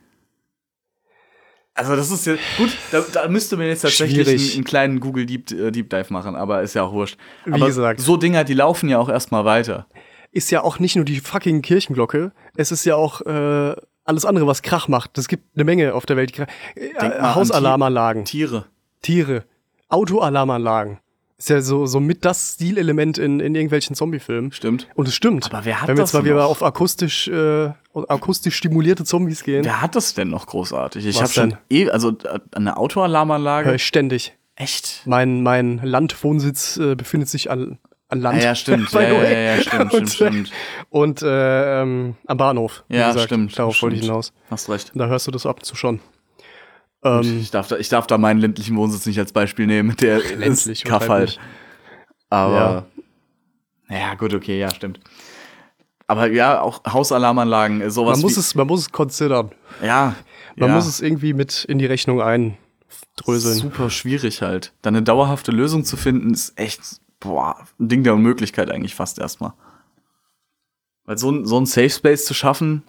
Also das ist ja, gut, da müsste man jetzt tatsächlich Schwierig. einen kleinen Google Deep Dive machen, aber ist ja auch wurscht. Wie Aber gesagt. so Dinger, die laufen ja auch erstmal weiter. Ist ja auch nicht nur die fucking Kirchenglocke, es ist ja auch alles andere, was Krach macht. Es gibt eine Menge auf der Welt. Denk mal an Hausalarmanlagen, Tiere. Tiere, Autoalarmanlagen. Ist ja so mit das Stilelement in irgendwelchen Zombie-Filmen. Stimmt. Und es stimmt. Aber wer hat Wenn wir das jetzt mal wieder noch? auf akustisch stimulierte Zombies gehen, Wer hat das denn noch großartig? Ich Was habe schon also eine Autoalarmanlage. höre ich ständig. Echt? Mein Landwohnsitz befindet sich an Land. Ja, stimmt. By the way. Ja, stimmt. Und am Bahnhof. wie Ja, gesagt. stimmt. Darauf wollte ich stimmt. hinaus. Hast recht. Da hörst du das ab und zu schon. Ich darf da meinen ländlichen Wohnsitz nicht als Beispiel nehmen. Der Ländlich, ist Kaff halt. wahrscheinlich. Aber ja, gut, okay, ja, stimmt. Aber ja, auch Hausalarmanlagen, sowas Man muss es considern. ja, Man ja, muss es irgendwie mit in die Rechnung eindröseln. super schwierig halt. Da eine dauerhafte Lösung zu finden, ist echt, ein Ding der Unmöglichkeit eigentlich fast erstmal. Weil so ein Safe Space zu schaffen,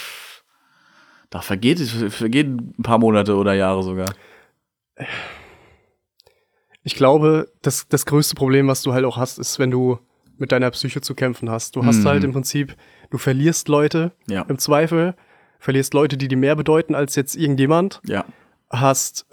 da vergeht ein paar Monate oder Jahre sogar. Ich glaube, das größte Problem, was du halt auch hast, ist, wenn du mit deiner Psyche zu kämpfen hast. Du hast halt im Prinzip, du verlierst Leute im Zweifel, verlierst Leute, die dir mehr bedeuten als jetzt irgendjemand. Ja. Hast,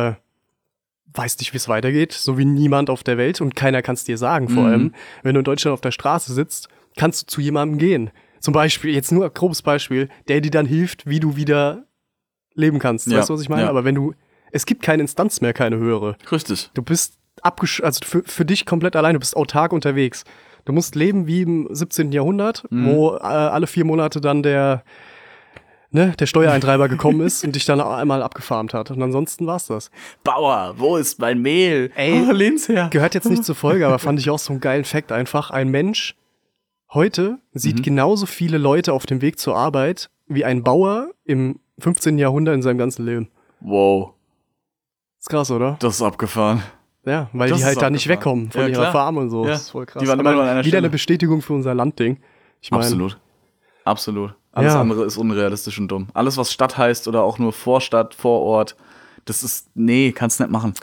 weißt nicht, wie es weitergeht, so wie niemand auf der Welt und keiner kann es dir sagen. Vor allem, wenn du in Deutschland auf der Straße sitzt, kannst du zu jemandem gehen. Zum Beispiel, jetzt nur ein grobes Beispiel, der dir dann hilft, wie du wieder leben kannst. Ja. Weißt du, was ich meine? Ja. Aber es gibt keine Instanz mehr, keine höhere. Richtig. Du bist also für dich komplett allein, du bist autark unterwegs. Du musst leben wie im 17. Jahrhundert, wo alle 4 Monate dann der Steuereintreiber gekommen ist und dich dann einmal abgefarmt hat. Und ansonsten war's das. Bauer, wo ist mein Mehl? Ey, lehn's her. Gehört jetzt nicht zur Folge, aber fand ich auch so einen geilen Fact einfach. Ein Mensch heute sieht genauso viele Leute auf dem Weg zur Arbeit wie ein Bauer im 15. Jahrhundert in seinem ganzen Leben. Wow, Ist krass, oder? das ist abgefahren. Ja, weil Das die ist halt da nicht abgefahren. wegkommen von Ja, ihrer klar. Farm und so. Ja. Das ist voll krass. Die waren Aber immer nur an einer wieder Stelle. eine Bestätigung für unser Landding. Ich meine, Absolut. Alles Ja. andere ist unrealistisch und dumm. Alles, was Stadt heißt oder auch nur Vorstadt, Vorort, das ist, kannst nicht machen.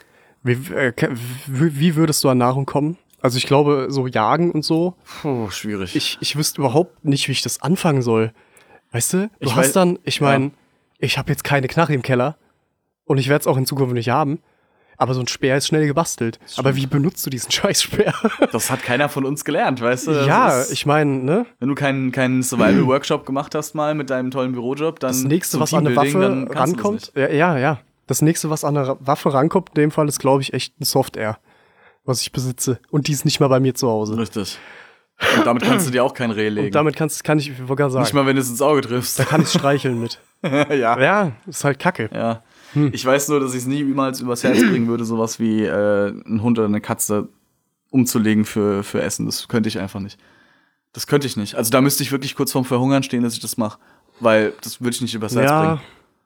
wie würdest du an Nahrung kommen? Also ich glaube, so jagen und so, Puh, schwierig. ich wüsste überhaupt nicht, wie ich das anfangen soll. Weißt du? Ich hast weiß- dann, ich meine, ich habe jetzt keine Knarre im Keller und ich werde es auch in Zukunft nicht haben. Aber so ein Speer ist schnell gebastelt. Aber wie benutzt du diesen scheiß Speer? Das hat keiner von uns gelernt, weißt du? Das Ja, ist, ich meine, ne? wenn du keinen Survival-Workshop gemacht hast mal mit deinem tollen Bürojob, dann Das nächste, zum was an eine Teambuilding, Waffe dann kannst du das rankommt, nicht. ja. Das nächste, was an eine Waffe rankommt, in dem Fall ist, glaube ich, echt ein Soft-Air, was ich besitze. Und die ist nicht mal bei mir zu Hause. Richtig. Und damit kannst du dir auch kein Reh legen. Und damit kann ich sogar sagen, nicht mal, wenn du es ins Auge triffst. da kann ich streicheln mit. ja. Ja, ist halt kacke. Ja. Ich weiß nur, dass ich es niemals übers Herz bringen würde, sowas wie einen Hund oder eine Katze umzulegen für Essen. Das könnte ich einfach nicht. Das könnte ich nicht. Also da müsste ich wirklich kurz vorm Verhungern stehen, dass ich das mache. Weil das würde ich nicht übers Herz bringen.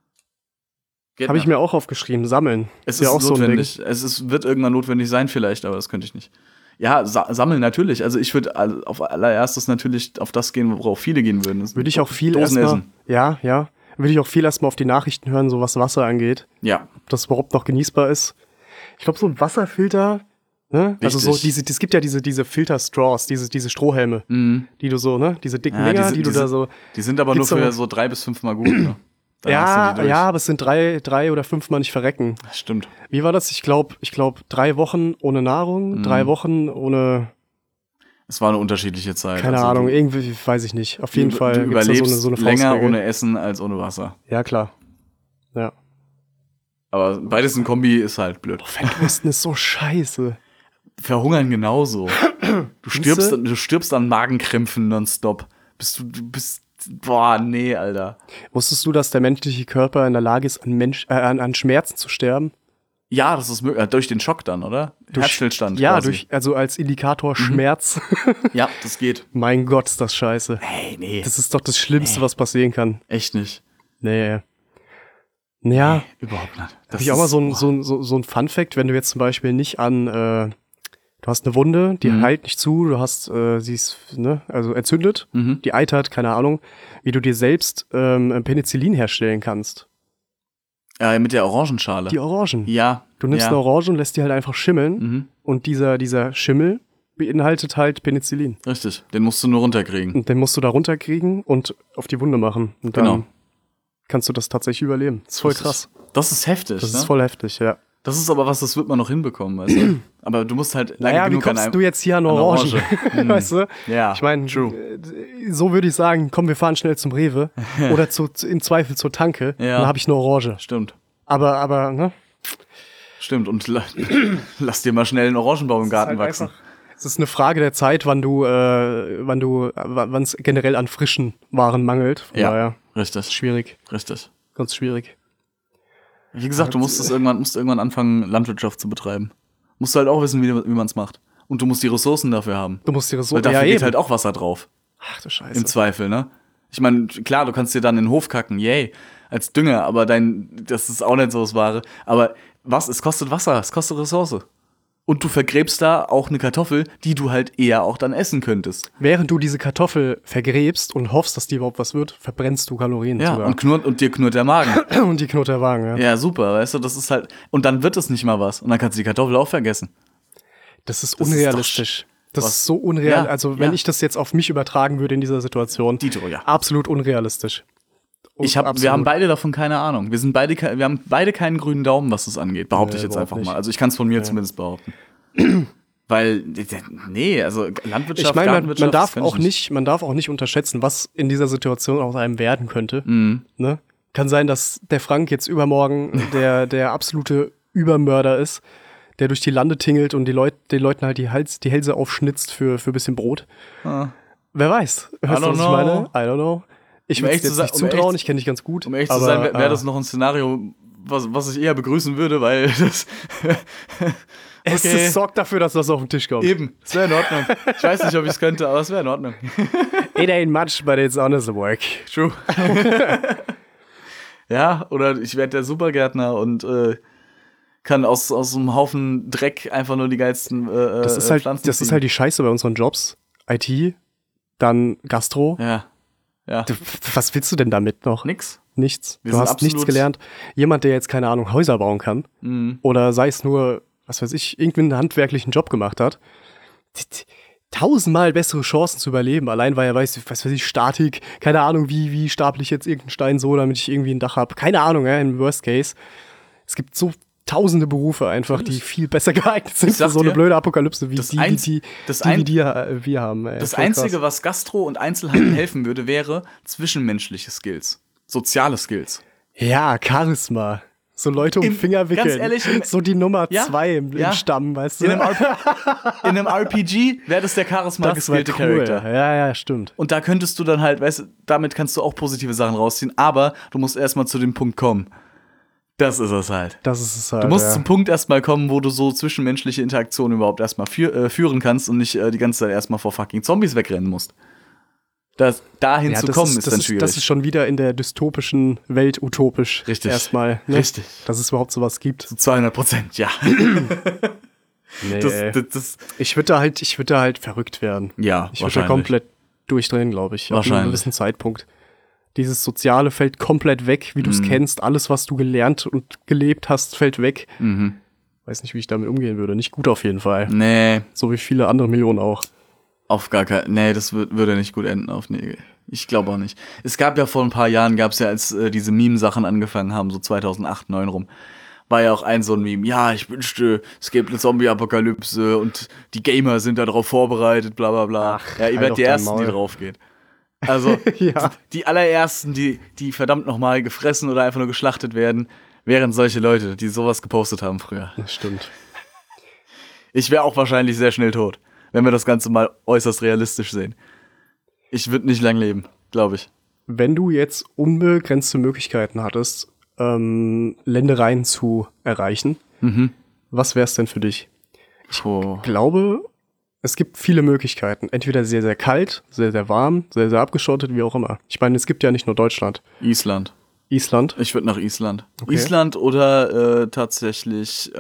Ja, habe ich mir auch aufgeschrieben. Sammeln. Es ist ja auch notwendig. So ein Ding. Wird irgendwann notwendig sein vielleicht, aber das könnte ich nicht. Ja, sammeln natürlich. Also ich würde auf allererstes natürlich auf das gehen, worauf viele gehen würden. Das Würde ich auch viel Dosen erstmal. essen. Ja. Würde ich auch viel erstmal auf die Nachrichten hören, so was Wasser angeht. Ja, Ob das überhaupt noch genießbar ist. Ich glaube, so ein Wasserfilter, ne? Also so es gibt ja diese Filter-Straws, diese Strohhelme, die du so, ne? Diese dicken Ja, Dinger, die du da so. Die sind aber nur Gibt's doch für noch- so 3 bis 5 Mal gut. Ne? Dann hast du die durch. Ja, aber es sind drei oder 5 Mal nicht verrecken. Stimmt. Wie war das? Ich glaube 3 Wochen ohne Nahrung, 3 Wochen ohne, Es war eine unterschiedliche Zeit. keine Also Ahnung, du- irgendwie, weiß ich nicht. Auf jeden Fall Du gibt's da überlebst so eine länger Faustregel. ohne Essen als ohne Wasser. Ja, klar. Ja. Aber beides in Kombi ist halt blöd. Fettwursten ist so scheiße. Verhungern genauso. Du Siehste? du stirbst an Magenkrämpfen nonstop. Du bist, boah, nee, Alter. Wusstest du, dass der menschliche Körper in der Lage ist, an Schmerzen zu sterben? Ja, das ist möglich. Durch den Schock dann, oder? Herzstillstand. Ja, quasi. also als Indikator Schmerz. Ja, das geht. Mein Gott, ist das scheiße. Hey, nee. Das ist doch das Schlimmste, was passieren kann. Echt nicht. Nee. Ja, Überhaupt nicht. habe ich auch mal so ein Fun-Fact, wenn du jetzt zum Beispiel nicht du hast eine Wunde, die heilt nicht zu, du hast, sie ist, ne, also entzündet, die eitert, keine Ahnung, wie du dir selbst Penicillin herstellen kannst. Ja, mit der Orangenschale. Die Orangen. Ja. Du nimmst ja. eine Orange und lässt die halt einfach schimmeln und dieser Schimmel beinhaltet halt Penicillin. Richtig. Den musst du nur runterkriegen. Und den musst du da runterkriegen und auf die Wunde machen. Und dann Genau. kannst du das tatsächlich überleben. Das ist voll krass. Das ist heftig. Das ne? ist voll heftig, ja. Das ist aber was, das wird man noch hinbekommen, weißt du? Aber du musst halt lange Naja, wie genug an kommst einem... du jetzt hier an an Orangen? Orange. Weißt du? Ja, Ich meine, true. so würde ich sagen, komm, wir fahren schnell zum Rewe oder im Zweifel zur Tanke. Ja. Dann habe ich eine Orange. Stimmt. Aber, ne? Stimmt. Und lass dir mal schnell einen Orangenbaum im Garten wachsen. Es ist eine Frage der Zeit, wann es generell an frischen Waren mangelt. Von Ja, daher, richtig. schwierig. Richtig. Ganz schwierig. Wie gesagt, du musst irgendwann anfangen, Landwirtschaft zu betreiben. Musst du halt auch wissen, wie man es macht. Und du musst die Ressourcen dafür haben. Du musst dir das so... Weil dafür ja, geht eben. halt auch Wasser drauf. Ach du Scheiße. Im Zweifel, ne? Ich meine, klar, du kannst dir dann in den Hof kacken, yay, als Dünger, aber das ist auch nicht so das Wahre. Aber es kostet Wasser, es kostet Ressource. Und du vergräbst da auch eine Kartoffel, die du halt eher auch dann essen könntest. Während du diese Kartoffel vergräbst und hoffst, dass die überhaupt was wird, verbrennst du Kalorien Ja, sogar. und dir knurrt der Magen. Und die knurrt der Wagen, ja. Ja, super, weißt du, das ist halt. Und dann wird es nicht mal was. Und dann kannst du die Kartoffel auch vergessen. Das ist Das ist unrealistisch. Das was- ist so unreal. Ja, Also, wenn ja. ich das jetzt auf mich übertragen würde in dieser Situation, Dito, ja. absolut unrealistisch. Wir haben Absolut. beide davon keine Ahnung. Wir haben beide keinen grünen Daumen, was das angeht. Behaupte ich jetzt überhaupt einfach nicht. mal. Also ich kann es von mir zumindest behaupten. Weil, nee, also Landwirtschaft, Ich meine, Gartenwirtschaft, man darf das kann ich auch nicht, man darf auch nicht unterschätzen, was in dieser Situation aus einem werden könnte. Mhm. Ne? Kann sein, dass der Frank jetzt übermorgen der absolute Übermörder ist, der durch die Lande tingelt und den Leuten halt die Hälse aufschnitzt für ein bisschen Brot. Ah. Wer weiß? Weißt du, was ich know. meine? I don't know. Ich Um würde ehrlich es zu jetzt sein- nicht um zutrauen, echt- ich kenne dich ganz gut. Um ehrlich zu aber, sein, wäre das noch ein Szenario, was ich eher begrüßen würde, weil das Es sorgt dafür, dass das auf den Tisch kommt. eben, es wäre in Ordnung. Ich weiß nicht, ob ich es könnte, aber es wäre in Ordnung. It ain't much, but it's honest work. True. Ja, oder ich werde der Supergärtner und kann aus einem Haufen Dreck einfach nur die geilsten Das ist halt, Pflanzen das ist ziehen. halt die Scheiße bei unseren Jobs. IT, dann Gastro. Ja. Was willst du denn damit noch? Nix. Nichts. Wir Du sind hast nichts absolut- gelernt. Jemand, der jetzt, keine Ahnung, Häuser bauen kann oder sei es nur, was weiß ich, irgendwie einen handwerklichen Job gemacht hat, tausendmal bessere Chancen zu überleben, allein weil er weiß, was weiß ich, Statik, keine Ahnung, wie staple ich jetzt irgendeinen Stein so, damit ich irgendwie ein Dach habe. Keine Ahnung, im Worst Case. Es gibt so tausende Berufe einfach, die viel besser geeignet sind für sag so eine dir, blöde Apokalypse, wie das die Ein- wir haben. Ey. Das Voll krass. Einzige, was Gastro und Einzelhandel helfen würde, wäre zwischenmenschliche Skills. Soziale Skills. Ja, Charisma. So Leute um Im- Finger wickeln. ganz ehrlich, so die Nummer Ja, 2 im ja. Stamm, weißt du? In einem RPG wäre das der Charisma das war geskillte cool. Charakter. Ja, stimmt. Und da könntest du dann halt, weißt du, damit kannst du auch positive Sachen rausziehen, aber du musst erstmal zu dem Punkt kommen. Das ist es halt. Das ist es halt. Du musst ja. zum Punkt erstmal kommen, wo du so zwischenmenschliche Interaktionen überhaupt erstmal führen kannst und nicht die ganze Zeit erstmal vor fucking Zombies wegrennen musst. Dahin zu das kommen ist das dann schwierig. Das ist schon wieder in der dystopischen Welt utopisch. Richtig. Erstmal. Ne? Richtig. Dass es überhaupt sowas gibt. Zu 200%, ja. Nee. Das Ich würde da halt verrückt werden. ja, Ich würde da komplett durchdrehen, glaube ich. Ab einem Wahrscheinlich. gewissen Zeitpunkt. Dieses Soziale fällt komplett weg, wie du es kennst. Alles, was du gelernt und gelebt hast, fällt weg. Weiß nicht, wie ich damit umgehen würde. Nicht gut auf jeden Fall. Nee, So wie viele andere Millionen auch. auf gar keinen. Nee, das würde nicht gut enden. Nee, ich glaube auch nicht. Es gab ja vor ein paar Jahren, gab's ja, als diese Meme-Sachen angefangen haben, so 2008, 2009 rum, war ja auch so ein Meme. Ja, ich wünschte, es gäbe eine Zombie-Apokalypse und die Gamer sind darauf vorbereitet, bla bla bla. Ach, ja, ihr halt werdet doch die dein Ersten, die Maul. drauf gehen. Also, Ja. die allerersten, die verdammt nochmal gefressen oder einfach nur geschlachtet werden, wären solche Leute, die sowas gepostet haben früher. Das stimmt. Ich wäre auch wahrscheinlich sehr schnell tot, wenn wir das Ganze mal äußerst realistisch sehen. Ich würde nicht lang leben, glaube ich. Wenn du jetzt unbegrenzte Möglichkeiten hattest, Ländereien zu erreichen, was wär's denn für dich? Oh. Ich glaube, es gibt viele Möglichkeiten. Entweder sehr, sehr kalt, sehr, sehr warm, sehr, sehr abgeschottet, wie auch immer. Ich meine, es gibt ja nicht nur Deutschland. Island. Island. Ich würde nach Island. Okay. Island oder tatsächlich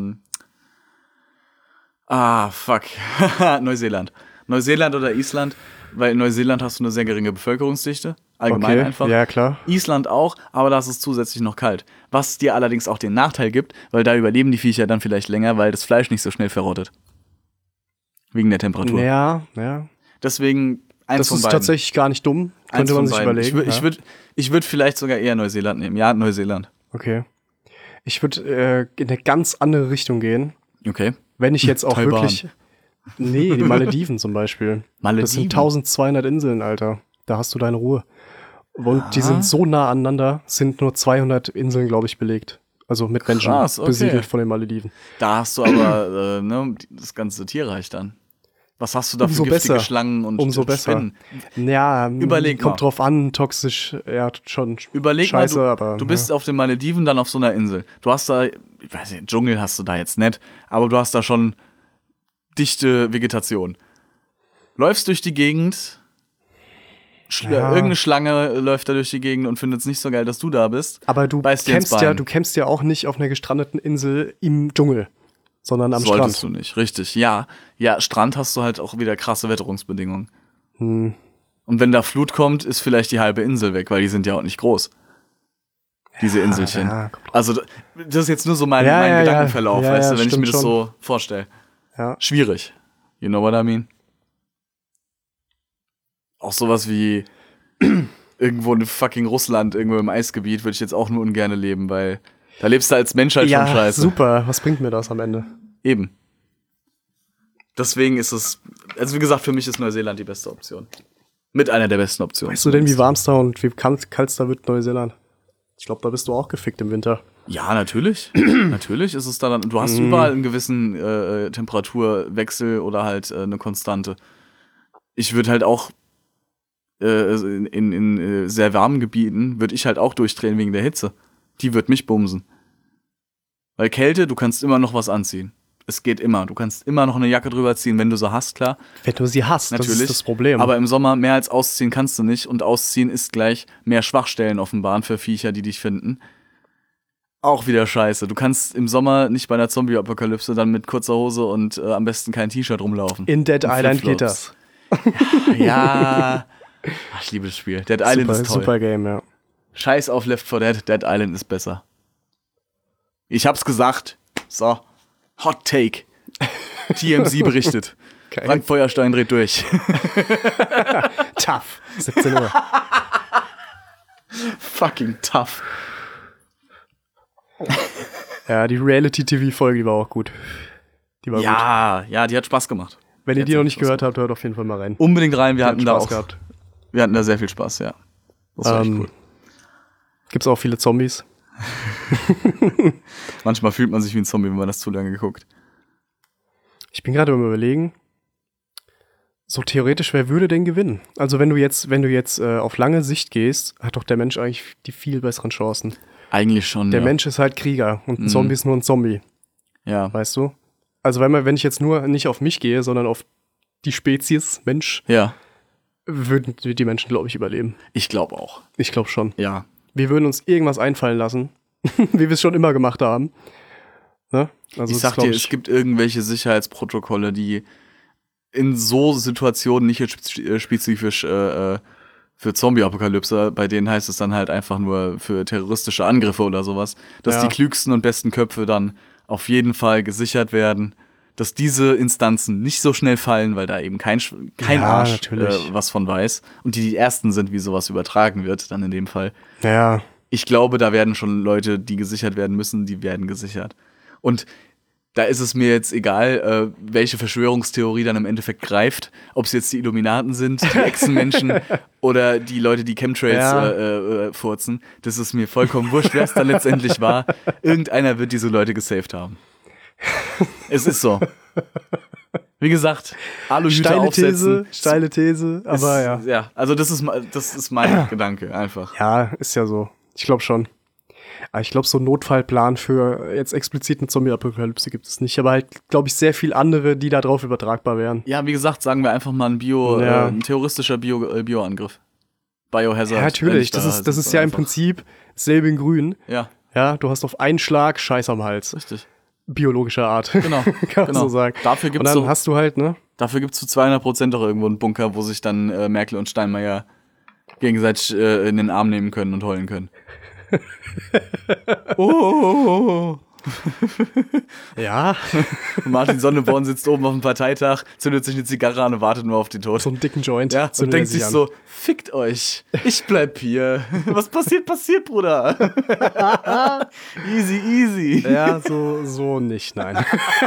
fuck. Neuseeland. Neuseeland oder Island, weil in Neuseeland hast du eine sehr geringe Bevölkerungsdichte. Allgemein einfach. Ja, klar. Island auch, aber da ist es zusätzlich noch kalt. Was dir allerdings auch den Nachteil gibt, weil da überleben die Viecher dann vielleicht länger, weil das Fleisch nicht so schnell verrottet. Wegen der Temperatur. Ja. Deswegen eins Das von ist beiden. tatsächlich gar nicht dumm. Eins Könnte man von sich beiden. überlegen. Ich würd vielleicht sogar eher Neuseeland nehmen. Ja, Neuseeland. Okay. Ich würde in eine ganz andere Richtung gehen, Okay. wenn ich jetzt auch Taiwan. wirklich. Nee, die Malediven zum Beispiel. Malediven? Das sind 1200 Inseln, Alter. Da hast du deine Ruhe. Und die sind so nah aneinander, sind nur 200 Inseln, glaube ich, belegt. Also mit Menschen Krass, okay. besiedelt von den Malediven. Da hast du aber das ganze Tierreich dann. Was hast du da für Umso giftige besser. Schlangen und Umso besser. Spinnen? Ja, Überleg kommt mal. drauf an, toxisch, ja, schon Überleg scheiße, mal, aber. du bist auf den Malediven, dann auf so einer Insel. Du hast da, ich weiß nicht, Dschungel hast du da jetzt nicht, aber du hast da schon dichte Vegetation. Läufst durch die Gegend, Ja. irgendeine Schlange läuft da durch die Gegend und findet es nicht so geil, dass du da bist. Aber du beißt dir ins kämpfst Bein. ja auch nicht auf einer gestrandeten Insel im Dschungel. sondern am Solltest Strand. du nicht, richtig. Ja, Strand hast du halt auch wieder krasse Wetterungsbedingungen. Und wenn da Flut kommt, ist vielleicht die halbe Insel weg, weil die sind ja auch nicht groß. Diese Inselchen. Ja, also das ist jetzt nur so mein Gedankenverlauf, ja, weißt du, wenn ich stimmt mir das schon. so vorstelle. Ja. Schwierig. You know what I mean? Auch sowas wie irgendwo in fucking Russland, irgendwo im Eisgebiet, würde ich jetzt auch nur ungern leben, weil da lebst du als Mensch halt schon scheiße. Super. Was bringt mir das am Ende? Eben. Deswegen ist es, also wie gesagt, für mich ist Neuseeland die beste Option. Mit einer der besten Optionen. Weißt du denn, wie warm es da und wie kalt es da wird in Neuseeland? Ich glaube, da bist du auch gefickt im Winter. Ja, natürlich. Natürlich ist es da dann, du hast überall einen gewissen Temperaturwechsel oder halt eine Konstante. Ich würde halt auch in sehr warmen Gebieten würde ich halt auch durchdrehen wegen der Hitze. Die wird mich bumsen. Weil Kälte, du kannst immer noch was anziehen. Es geht immer. Du kannst immer noch eine Jacke drüber ziehen, wenn du sie hast, klar. Wenn du sie hast, Natürlich. das ist das Problem. Aber im Sommer mehr als ausziehen kannst du nicht. Und ausziehen ist gleich mehr Schwachstellen offenbaren für Viecher, die dich finden. Auch wieder scheiße. Du kannst im Sommer nicht bei einer Zombie-Apokalypse dann mit kurzer Hose und am besten kein T-Shirt rumlaufen. In Dead Und Island geht Flipflops. das. Ja. Ach, ich liebe das Spiel. Dead Island ist toll. Super Game, ja. Scheiß auf Left 4 Dead. Dead Island ist besser. Ich hab's gesagt. So. Hot Take. TMZ berichtet. Geil. Frank Feuerstein dreht durch. Tough. 17 Uhr. Fucking tough. Ja, die Reality-TV-Folge, die war auch gut. Die war gut. Ja, die hat Spaß gemacht. Wenn ihr die hat noch nicht Spaß gehört habt, hört auf jeden Fall mal rein. Unbedingt rein, wir Die hatten da Spaß auch gehabt. Wir hatten da sehr viel Spaß, ja. Das war echt cool. Gibt's auch viele Zombies. Manchmal fühlt man sich wie ein Zombie, wenn man das zu lange geguckt. Ich bin gerade am Überlegen, so theoretisch, wer würde denn gewinnen? Also wenn du jetzt auf lange Sicht gehst, hat doch der Mensch eigentlich die viel besseren Chancen. Eigentlich schon, Der ja. Mensch ist halt Krieger und ein Zombie ist nur ein Zombie, Ja, weißt du? Also wenn ich jetzt nur nicht auf mich gehe, sondern auf die Spezies Mensch, ja. würden die Menschen, glaube ich, überleben. Ich glaube auch. Ich glaube schon. Ja. Wir würden uns irgendwas einfallen lassen, wie wir es schon immer gemacht haben. Ne? Also Ich das sag glaub dir, es gibt irgendwelche Sicherheitsprotokolle, die in so Situationen nicht jetzt spezifisch für Zombie-Apokalypse, bei denen heißt es dann halt einfach nur für terroristische Angriffe oder sowas, dass Ja. die klügsten und besten Köpfe dann auf jeden Fall gesichert werden, dass diese Instanzen nicht so schnell fallen, weil da eben kein Ja, Arsch natürlich. was von weiß und die ersten sind, wie sowas übertragen wird, dann in dem Fall. Ja, Ich glaube, da werden schon Leute, die gesichert werden müssen, die werden gesichert. Und da ist es mir jetzt egal, welche Verschwörungstheorie dann im Endeffekt greift. Ob es jetzt die Illuminaten sind, die Echsenmenschen oder die Leute, die Chemtrails furzen. Das ist mir vollkommen wurscht, wer es dann letztendlich war. Irgendeiner wird diese Leute gesaved haben. Es ist so. Wie gesagt, Aluhüte aufsetzen. steile These, aber ja. Ja, also das ist mein Gedanke einfach. Ja, ist ja so. Ich glaube schon. Aber ich glaube, so einen Notfallplan für jetzt explizit eine Zombie-Apokalypse gibt es nicht. Aber halt, glaube ich, sehr viel andere, die da drauf übertragbar wären. Ja, wie gesagt, sagen wir einfach mal ein ein terroristischer Bioangriff. Biohazard. Ja, natürlich. Das ist ja im Prinzip selbe in Grün. Ja, Ja, du hast auf einen Schlag Scheiß am Hals. richtig. Biologischer Art. Genau. Kann man so sagen. Dafür Und gibt's dann so, hast du halt, ne? dafür gibt's zu 200% doch irgendwo einen Bunker, wo sich dann Merkel und Steinmeier gegenseitig in den Arm nehmen können und heulen können. Oh. Ja, Und Martin Sonneborn sitzt oben auf dem Parteitag, zündet sich eine Zigarre an und wartet nur auf den Tod. so einen dicken Joint. Ja, und zündet er denkt sich an. so, fickt euch, ich bleib hier. Was passiert, Bruder. Easy, easy. Ja, so nicht, nein.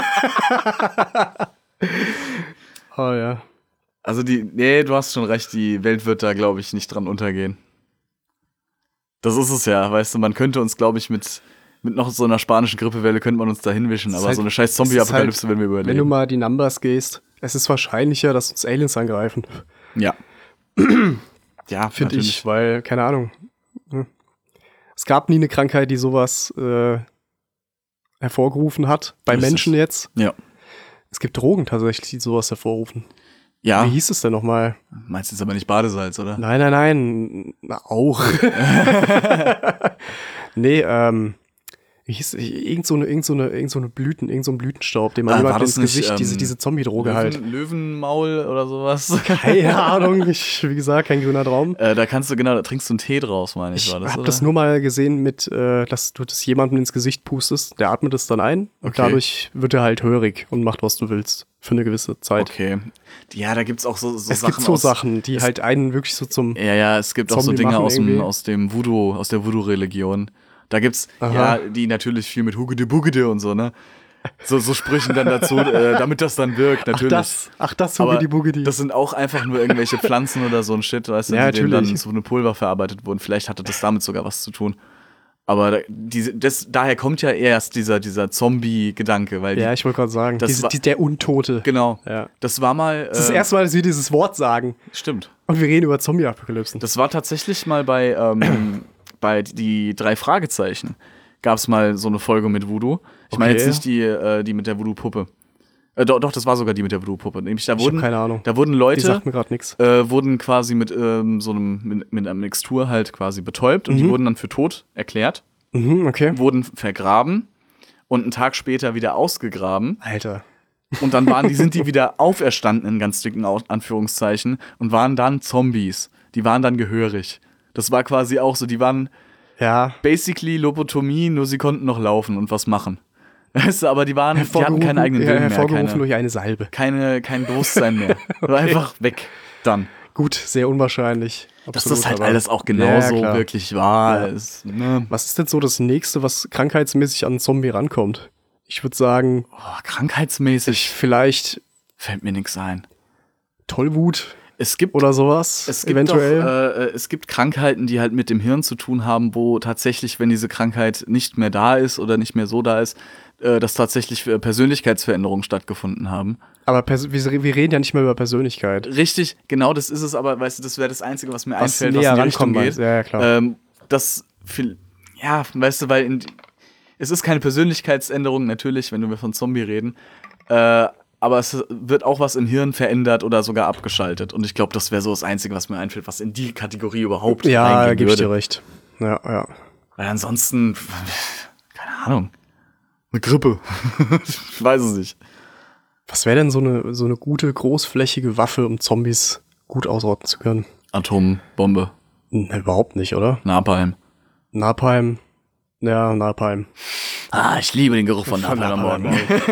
Oh ja. Also du hast schon recht, die Welt wird da, glaube ich, nicht dran untergehen. Das ist es ja, weißt du, man könnte uns, glaube ich, mit noch so einer spanischen Grippewelle könnte man uns da hinwischen, aber halt- so eine scheiß Zombie-Apokalypse werden wir überleben. Wenn du mal die Numbers gehst, es ist wahrscheinlicher, dass uns Aliens angreifen. Ja. Ja, Finde natürlich. ich, weil, keine Ahnung. Es gab nie eine Krankheit, die sowas hervorgerufen hat. Bei Richtig. Menschen jetzt. Ja. Es gibt Drogen tatsächlich, die sowas hervorrufen. Ja, Wie hieß es denn nochmal? meinst du jetzt aber nicht Badesalz, oder? Nein. Na, auch. Nee, irgend so eine Blüten, irgend so ein Blütenstaub, den man war jemandem das ins nicht, Gesicht, diese Zombie-Droge halt. Löwenmaul oder sowas. Keine Ahnung, wie gesagt, kein grüner Traum. Da trinkst du einen Tee draus, meine ich. Ich War das, habe oder? das nur mal gesehen dass du das jemandem ins Gesicht pustest, der atmet es dann ein und Okay. dadurch wird er halt hörig und macht, was du willst, für eine gewisse Zeit. Okay. Ja, da gibt's auch so Es Sachen. gibt so Sachen, die halt einen wirklich so zum Ja, es gibt auch so Zombie Dinge machen aus der Voodoo-Religion. Da gibt's, Aha. die natürlich viel mit Hugede Bugede und so, ne? So Sprüchen dann dazu, damit das dann wirkt, natürlich. Ach das, Aber Hugedi Bugedi. das sind auch einfach nur irgendwelche Pflanzen oder so ein Shit, weißt du, Ja, die denen dann natürlich. zu einem Pulver verarbeitet wurden. Vielleicht hatte das damit sogar was zu tun. Aber daher kommt ja erst dieser Zombie-Gedanke, weil Ja, ich wollte gerade sagen, das war- der Untote. genau. Ja. Das war mal. Das ist das erste Mal, dass wir dieses Wort sagen. Stimmt. Und wir reden über Zombie-Apokalypsen. Das war tatsächlich mal bei die 3 Fragezeichen. Gab es mal so eine Folge mit Voodoo. Ich meine Okay. jetzt nicht die mit der Voodoo-Puppe. Doch, das war sogar die mit der Voodoo-Puppe. Nämlich da Ich hab wurden, keine Ahnung. da wurden Die Leute, sagt mir gerade nichts. wurden quasi mit mit einer Mixtur halt quasi betäubt und die wurden dann für tot erklärt, Mhm, okay. wurden vergraben und einen Tag später wieder ausgegraben. Alter. Und dann sind die wieder auferstanden in ganz dicken Anführungszeichen und waren dann Zombies. Die waren dann gehörig. Das war quasi auch so, die waren Ja. basically Lobotomie, nur sie konnten noch laufen und was machen. Weißt du, aber die hatten keinen eigenen Willen mehr, hervorgerufen durch eine Salbe. kein Bewusstsein mehr. War einfach weg. Dann. Gut, sehr unwahrscheinlich. Dass Absolut, das halt aber- alles auch Ja, genauso klar. wirklich war. Ja. Ist, ne? Was ist denn so das Nächste, was krankheitsmäßig an einen Zombie rankommt? Ich würde sagen, Krankheitsmäßig vielleicht fällt mir nichts ein. Tollwut Es gibt oder sowas. Es gibt eventuell. Doch, es gibt Krankheiten, die halt mit dem Hirn zu tun haben, wo tatsächlich, wenn diese Krankheit nicht mehr da ist oder nicht mehr so da ist, dass tatsächlich Persönlichkeitsveränderungen stattgefunden haben. Aber wir reden ja nicht mehr über Persönlichkeit. Richtig, genau das ist es, aber weißt du, das wäre das Einzige, was mir Was einfällt, näher was in die Richtung rankommt, geht. ja, klar. Weißt du, weil es ist keine Persönlichkeitsänderung, natürlich, wenn wir von Zombie reden, aber es wird auch was im Hirn verändert oder sogar abgeschaltet. Und ich glaube, das wäre so das Einzige, was mir einfällt, was in die Kategorie überhaupt Ja, da reingehen gebe ich würde. dir recht. Ja. Weil ansonsten, keine Ahnung, eine Grippe. Ich weiß es nicht. Was wäre denn so eine gute, großflächige Waffe, um Zombies gut ausrotten zu können? Atombombe, Überhaupt nicht, oder? Napalm. Napalm. Ja, Napalm. Ich liebe den Geruch von Napalm am Morgen.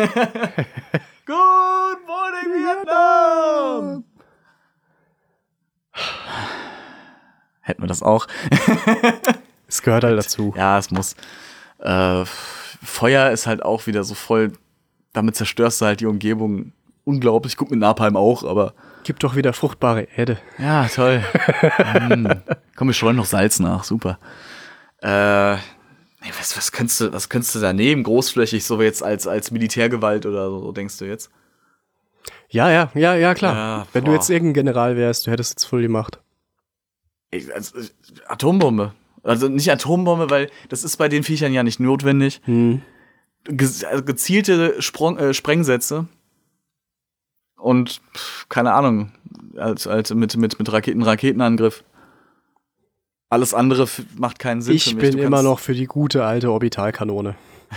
Good morning, Vietnam! Hätten wir das auch? Es gehört halt dazu. Ja, es muss. Feuer ist halt auch wieder so voll, damit zerstörst du halt die Umgebung unglaublich. Gut, mit Napalm auch, aber Gib doch wieder fruchtbare Erde. ja, toll. Komm, wir streuen noch Salz nach, super. Was könntest du da nehmen, großflächig, so jetzt als Militärgewalt oder so, denkst du jetzt? Ja, klar. Ja, Wenn du boah. jetzt irgendein General wärst, du hättest jetzt voll die Macht. Atombombe. Also nicht Atombombe, weil das ist bei den Viechern ja nicht notwendig. Gezielte Sprengsätze und keine Ahnung, mit Raketenangriff. Alles andere macht keinen Sinn für Ich mich. bin Du immer kannst- noch für die gute alte Orbitalkanone.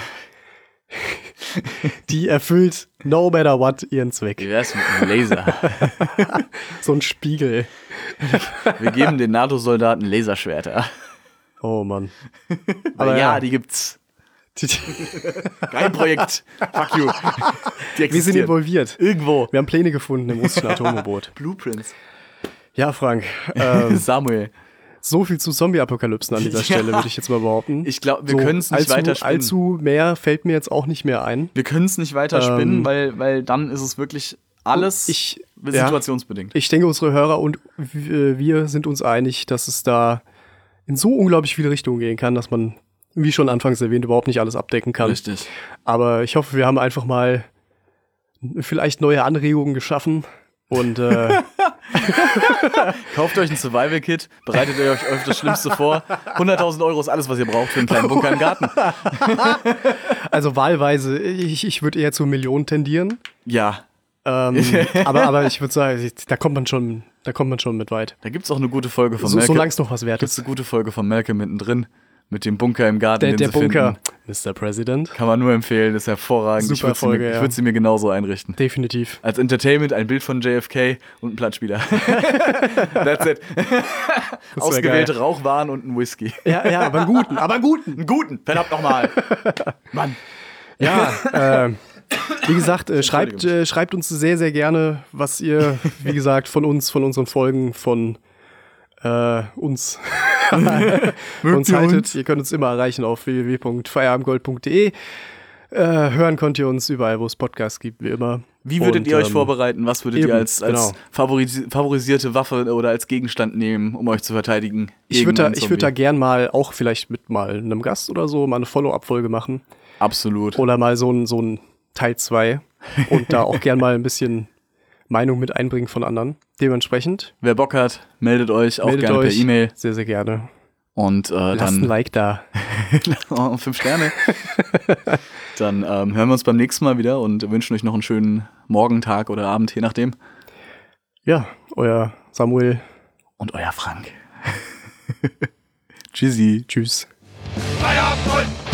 Die erfüllt no matter what ihren Wie Zweck. wär's mit einem Laser? So ein Spiegel. Wir geben den NATO-Soldaten Laserschwerter. Oh Mann. Aber ja, die gibt's. Kein Projekt. Fuck you. Die Wir sind existieren. involviert. Irgendwo. Wir haben Pläne gefunden im russischen Atom-U-Boot. Blueprints. Ja, Frank. Samuel. So viel zu Zombie-Apokalypsen an dieser Stelle, würde ich jetzt mal behaupten. Ich glaube, wir können es nicht weiter spinnen. Allzu mehr fällt mir jetzt auch nicht mehr ein. Wir können es nicht weiter spinnen, weil dann ist es wirklich alles situationsbedingt. Ich denke, unsere Hörer und wir sind uns einig, dass es da in so unglaublich viele Richtungen gehen kann, dass man, wie schon anfangs erwähnt, überhaupt nicht alles abdecken kann. Richtig. Aber ich hoffe, wir haben einfach mal vielleicht neue Anregungen geschaffen und Kauft euch ein Survival-Kit, bereitet euch auf das Schlimmste vor. 100.000 € ist alles, was ihr braucht für einen kleinen Bunker im Garten. also wahlweise, ich würde eher zur Million tendieren. Ja, Aber ich würde sagen, da kommt man schon mit weit. da gibt's auch eine gute Folge von Solange Malcolm. es noch was wert Gibt's ist. eine gute Folge von Malcolm mittendrin, Mit dem Bunker im Garten, Der den sie Bunker. finden. Mr. President. Kann man nur empfehlen, ist hervorragend. Super Folge, ich würde sie mir genauso einrichten. Definitiv. Als Entertainment ein Bild von JFK und ein Plattenspieler. That's it. Ausgewählte Rauchwaren und ein Whisky. Ja, aber einen guten. Einen guten, verdammt nochmal. Mann. Ja, wie gesagt, schreibt uns sehr, sehr gerne, was ihr, wie gesagt, von uns, von unseren Folgen, von uns haltet. Ihr könnt uns immer erreichen auf www.feierabendgold.de. Hören könnt ihr uns überall, wo es Podcasts gibt, wie immer. Wie würdet ihr euch vorbereiten? Was würdet ihr als favorisierte Waffe oder als Gegenstand nehmen, um euch zu verteidigen? Ich würd da gern mal, auch vielleicht mit mal einem Gast oder so, mal eine Follow-up-Folge machen. Absolut. Oder mal so ein Teil 2 und da auch gern mal ein bisschen Meinung mit einbringen von anderen. Dementsprechend. Wer Bock hat, meldet euch auch gerne per E-Mail. Sehr, sehr gerne. Und lasst dann ein Like da. 5 Sterne. Dann hören wir uns beim nächsten Mal wieder und wünschen euch noch einen schönen Morgen, Tag oder Abend, je nachdem. Ja, euer Samuel. Und euer Frank. Tschüssi. Tschüss. Feierabend, Gold!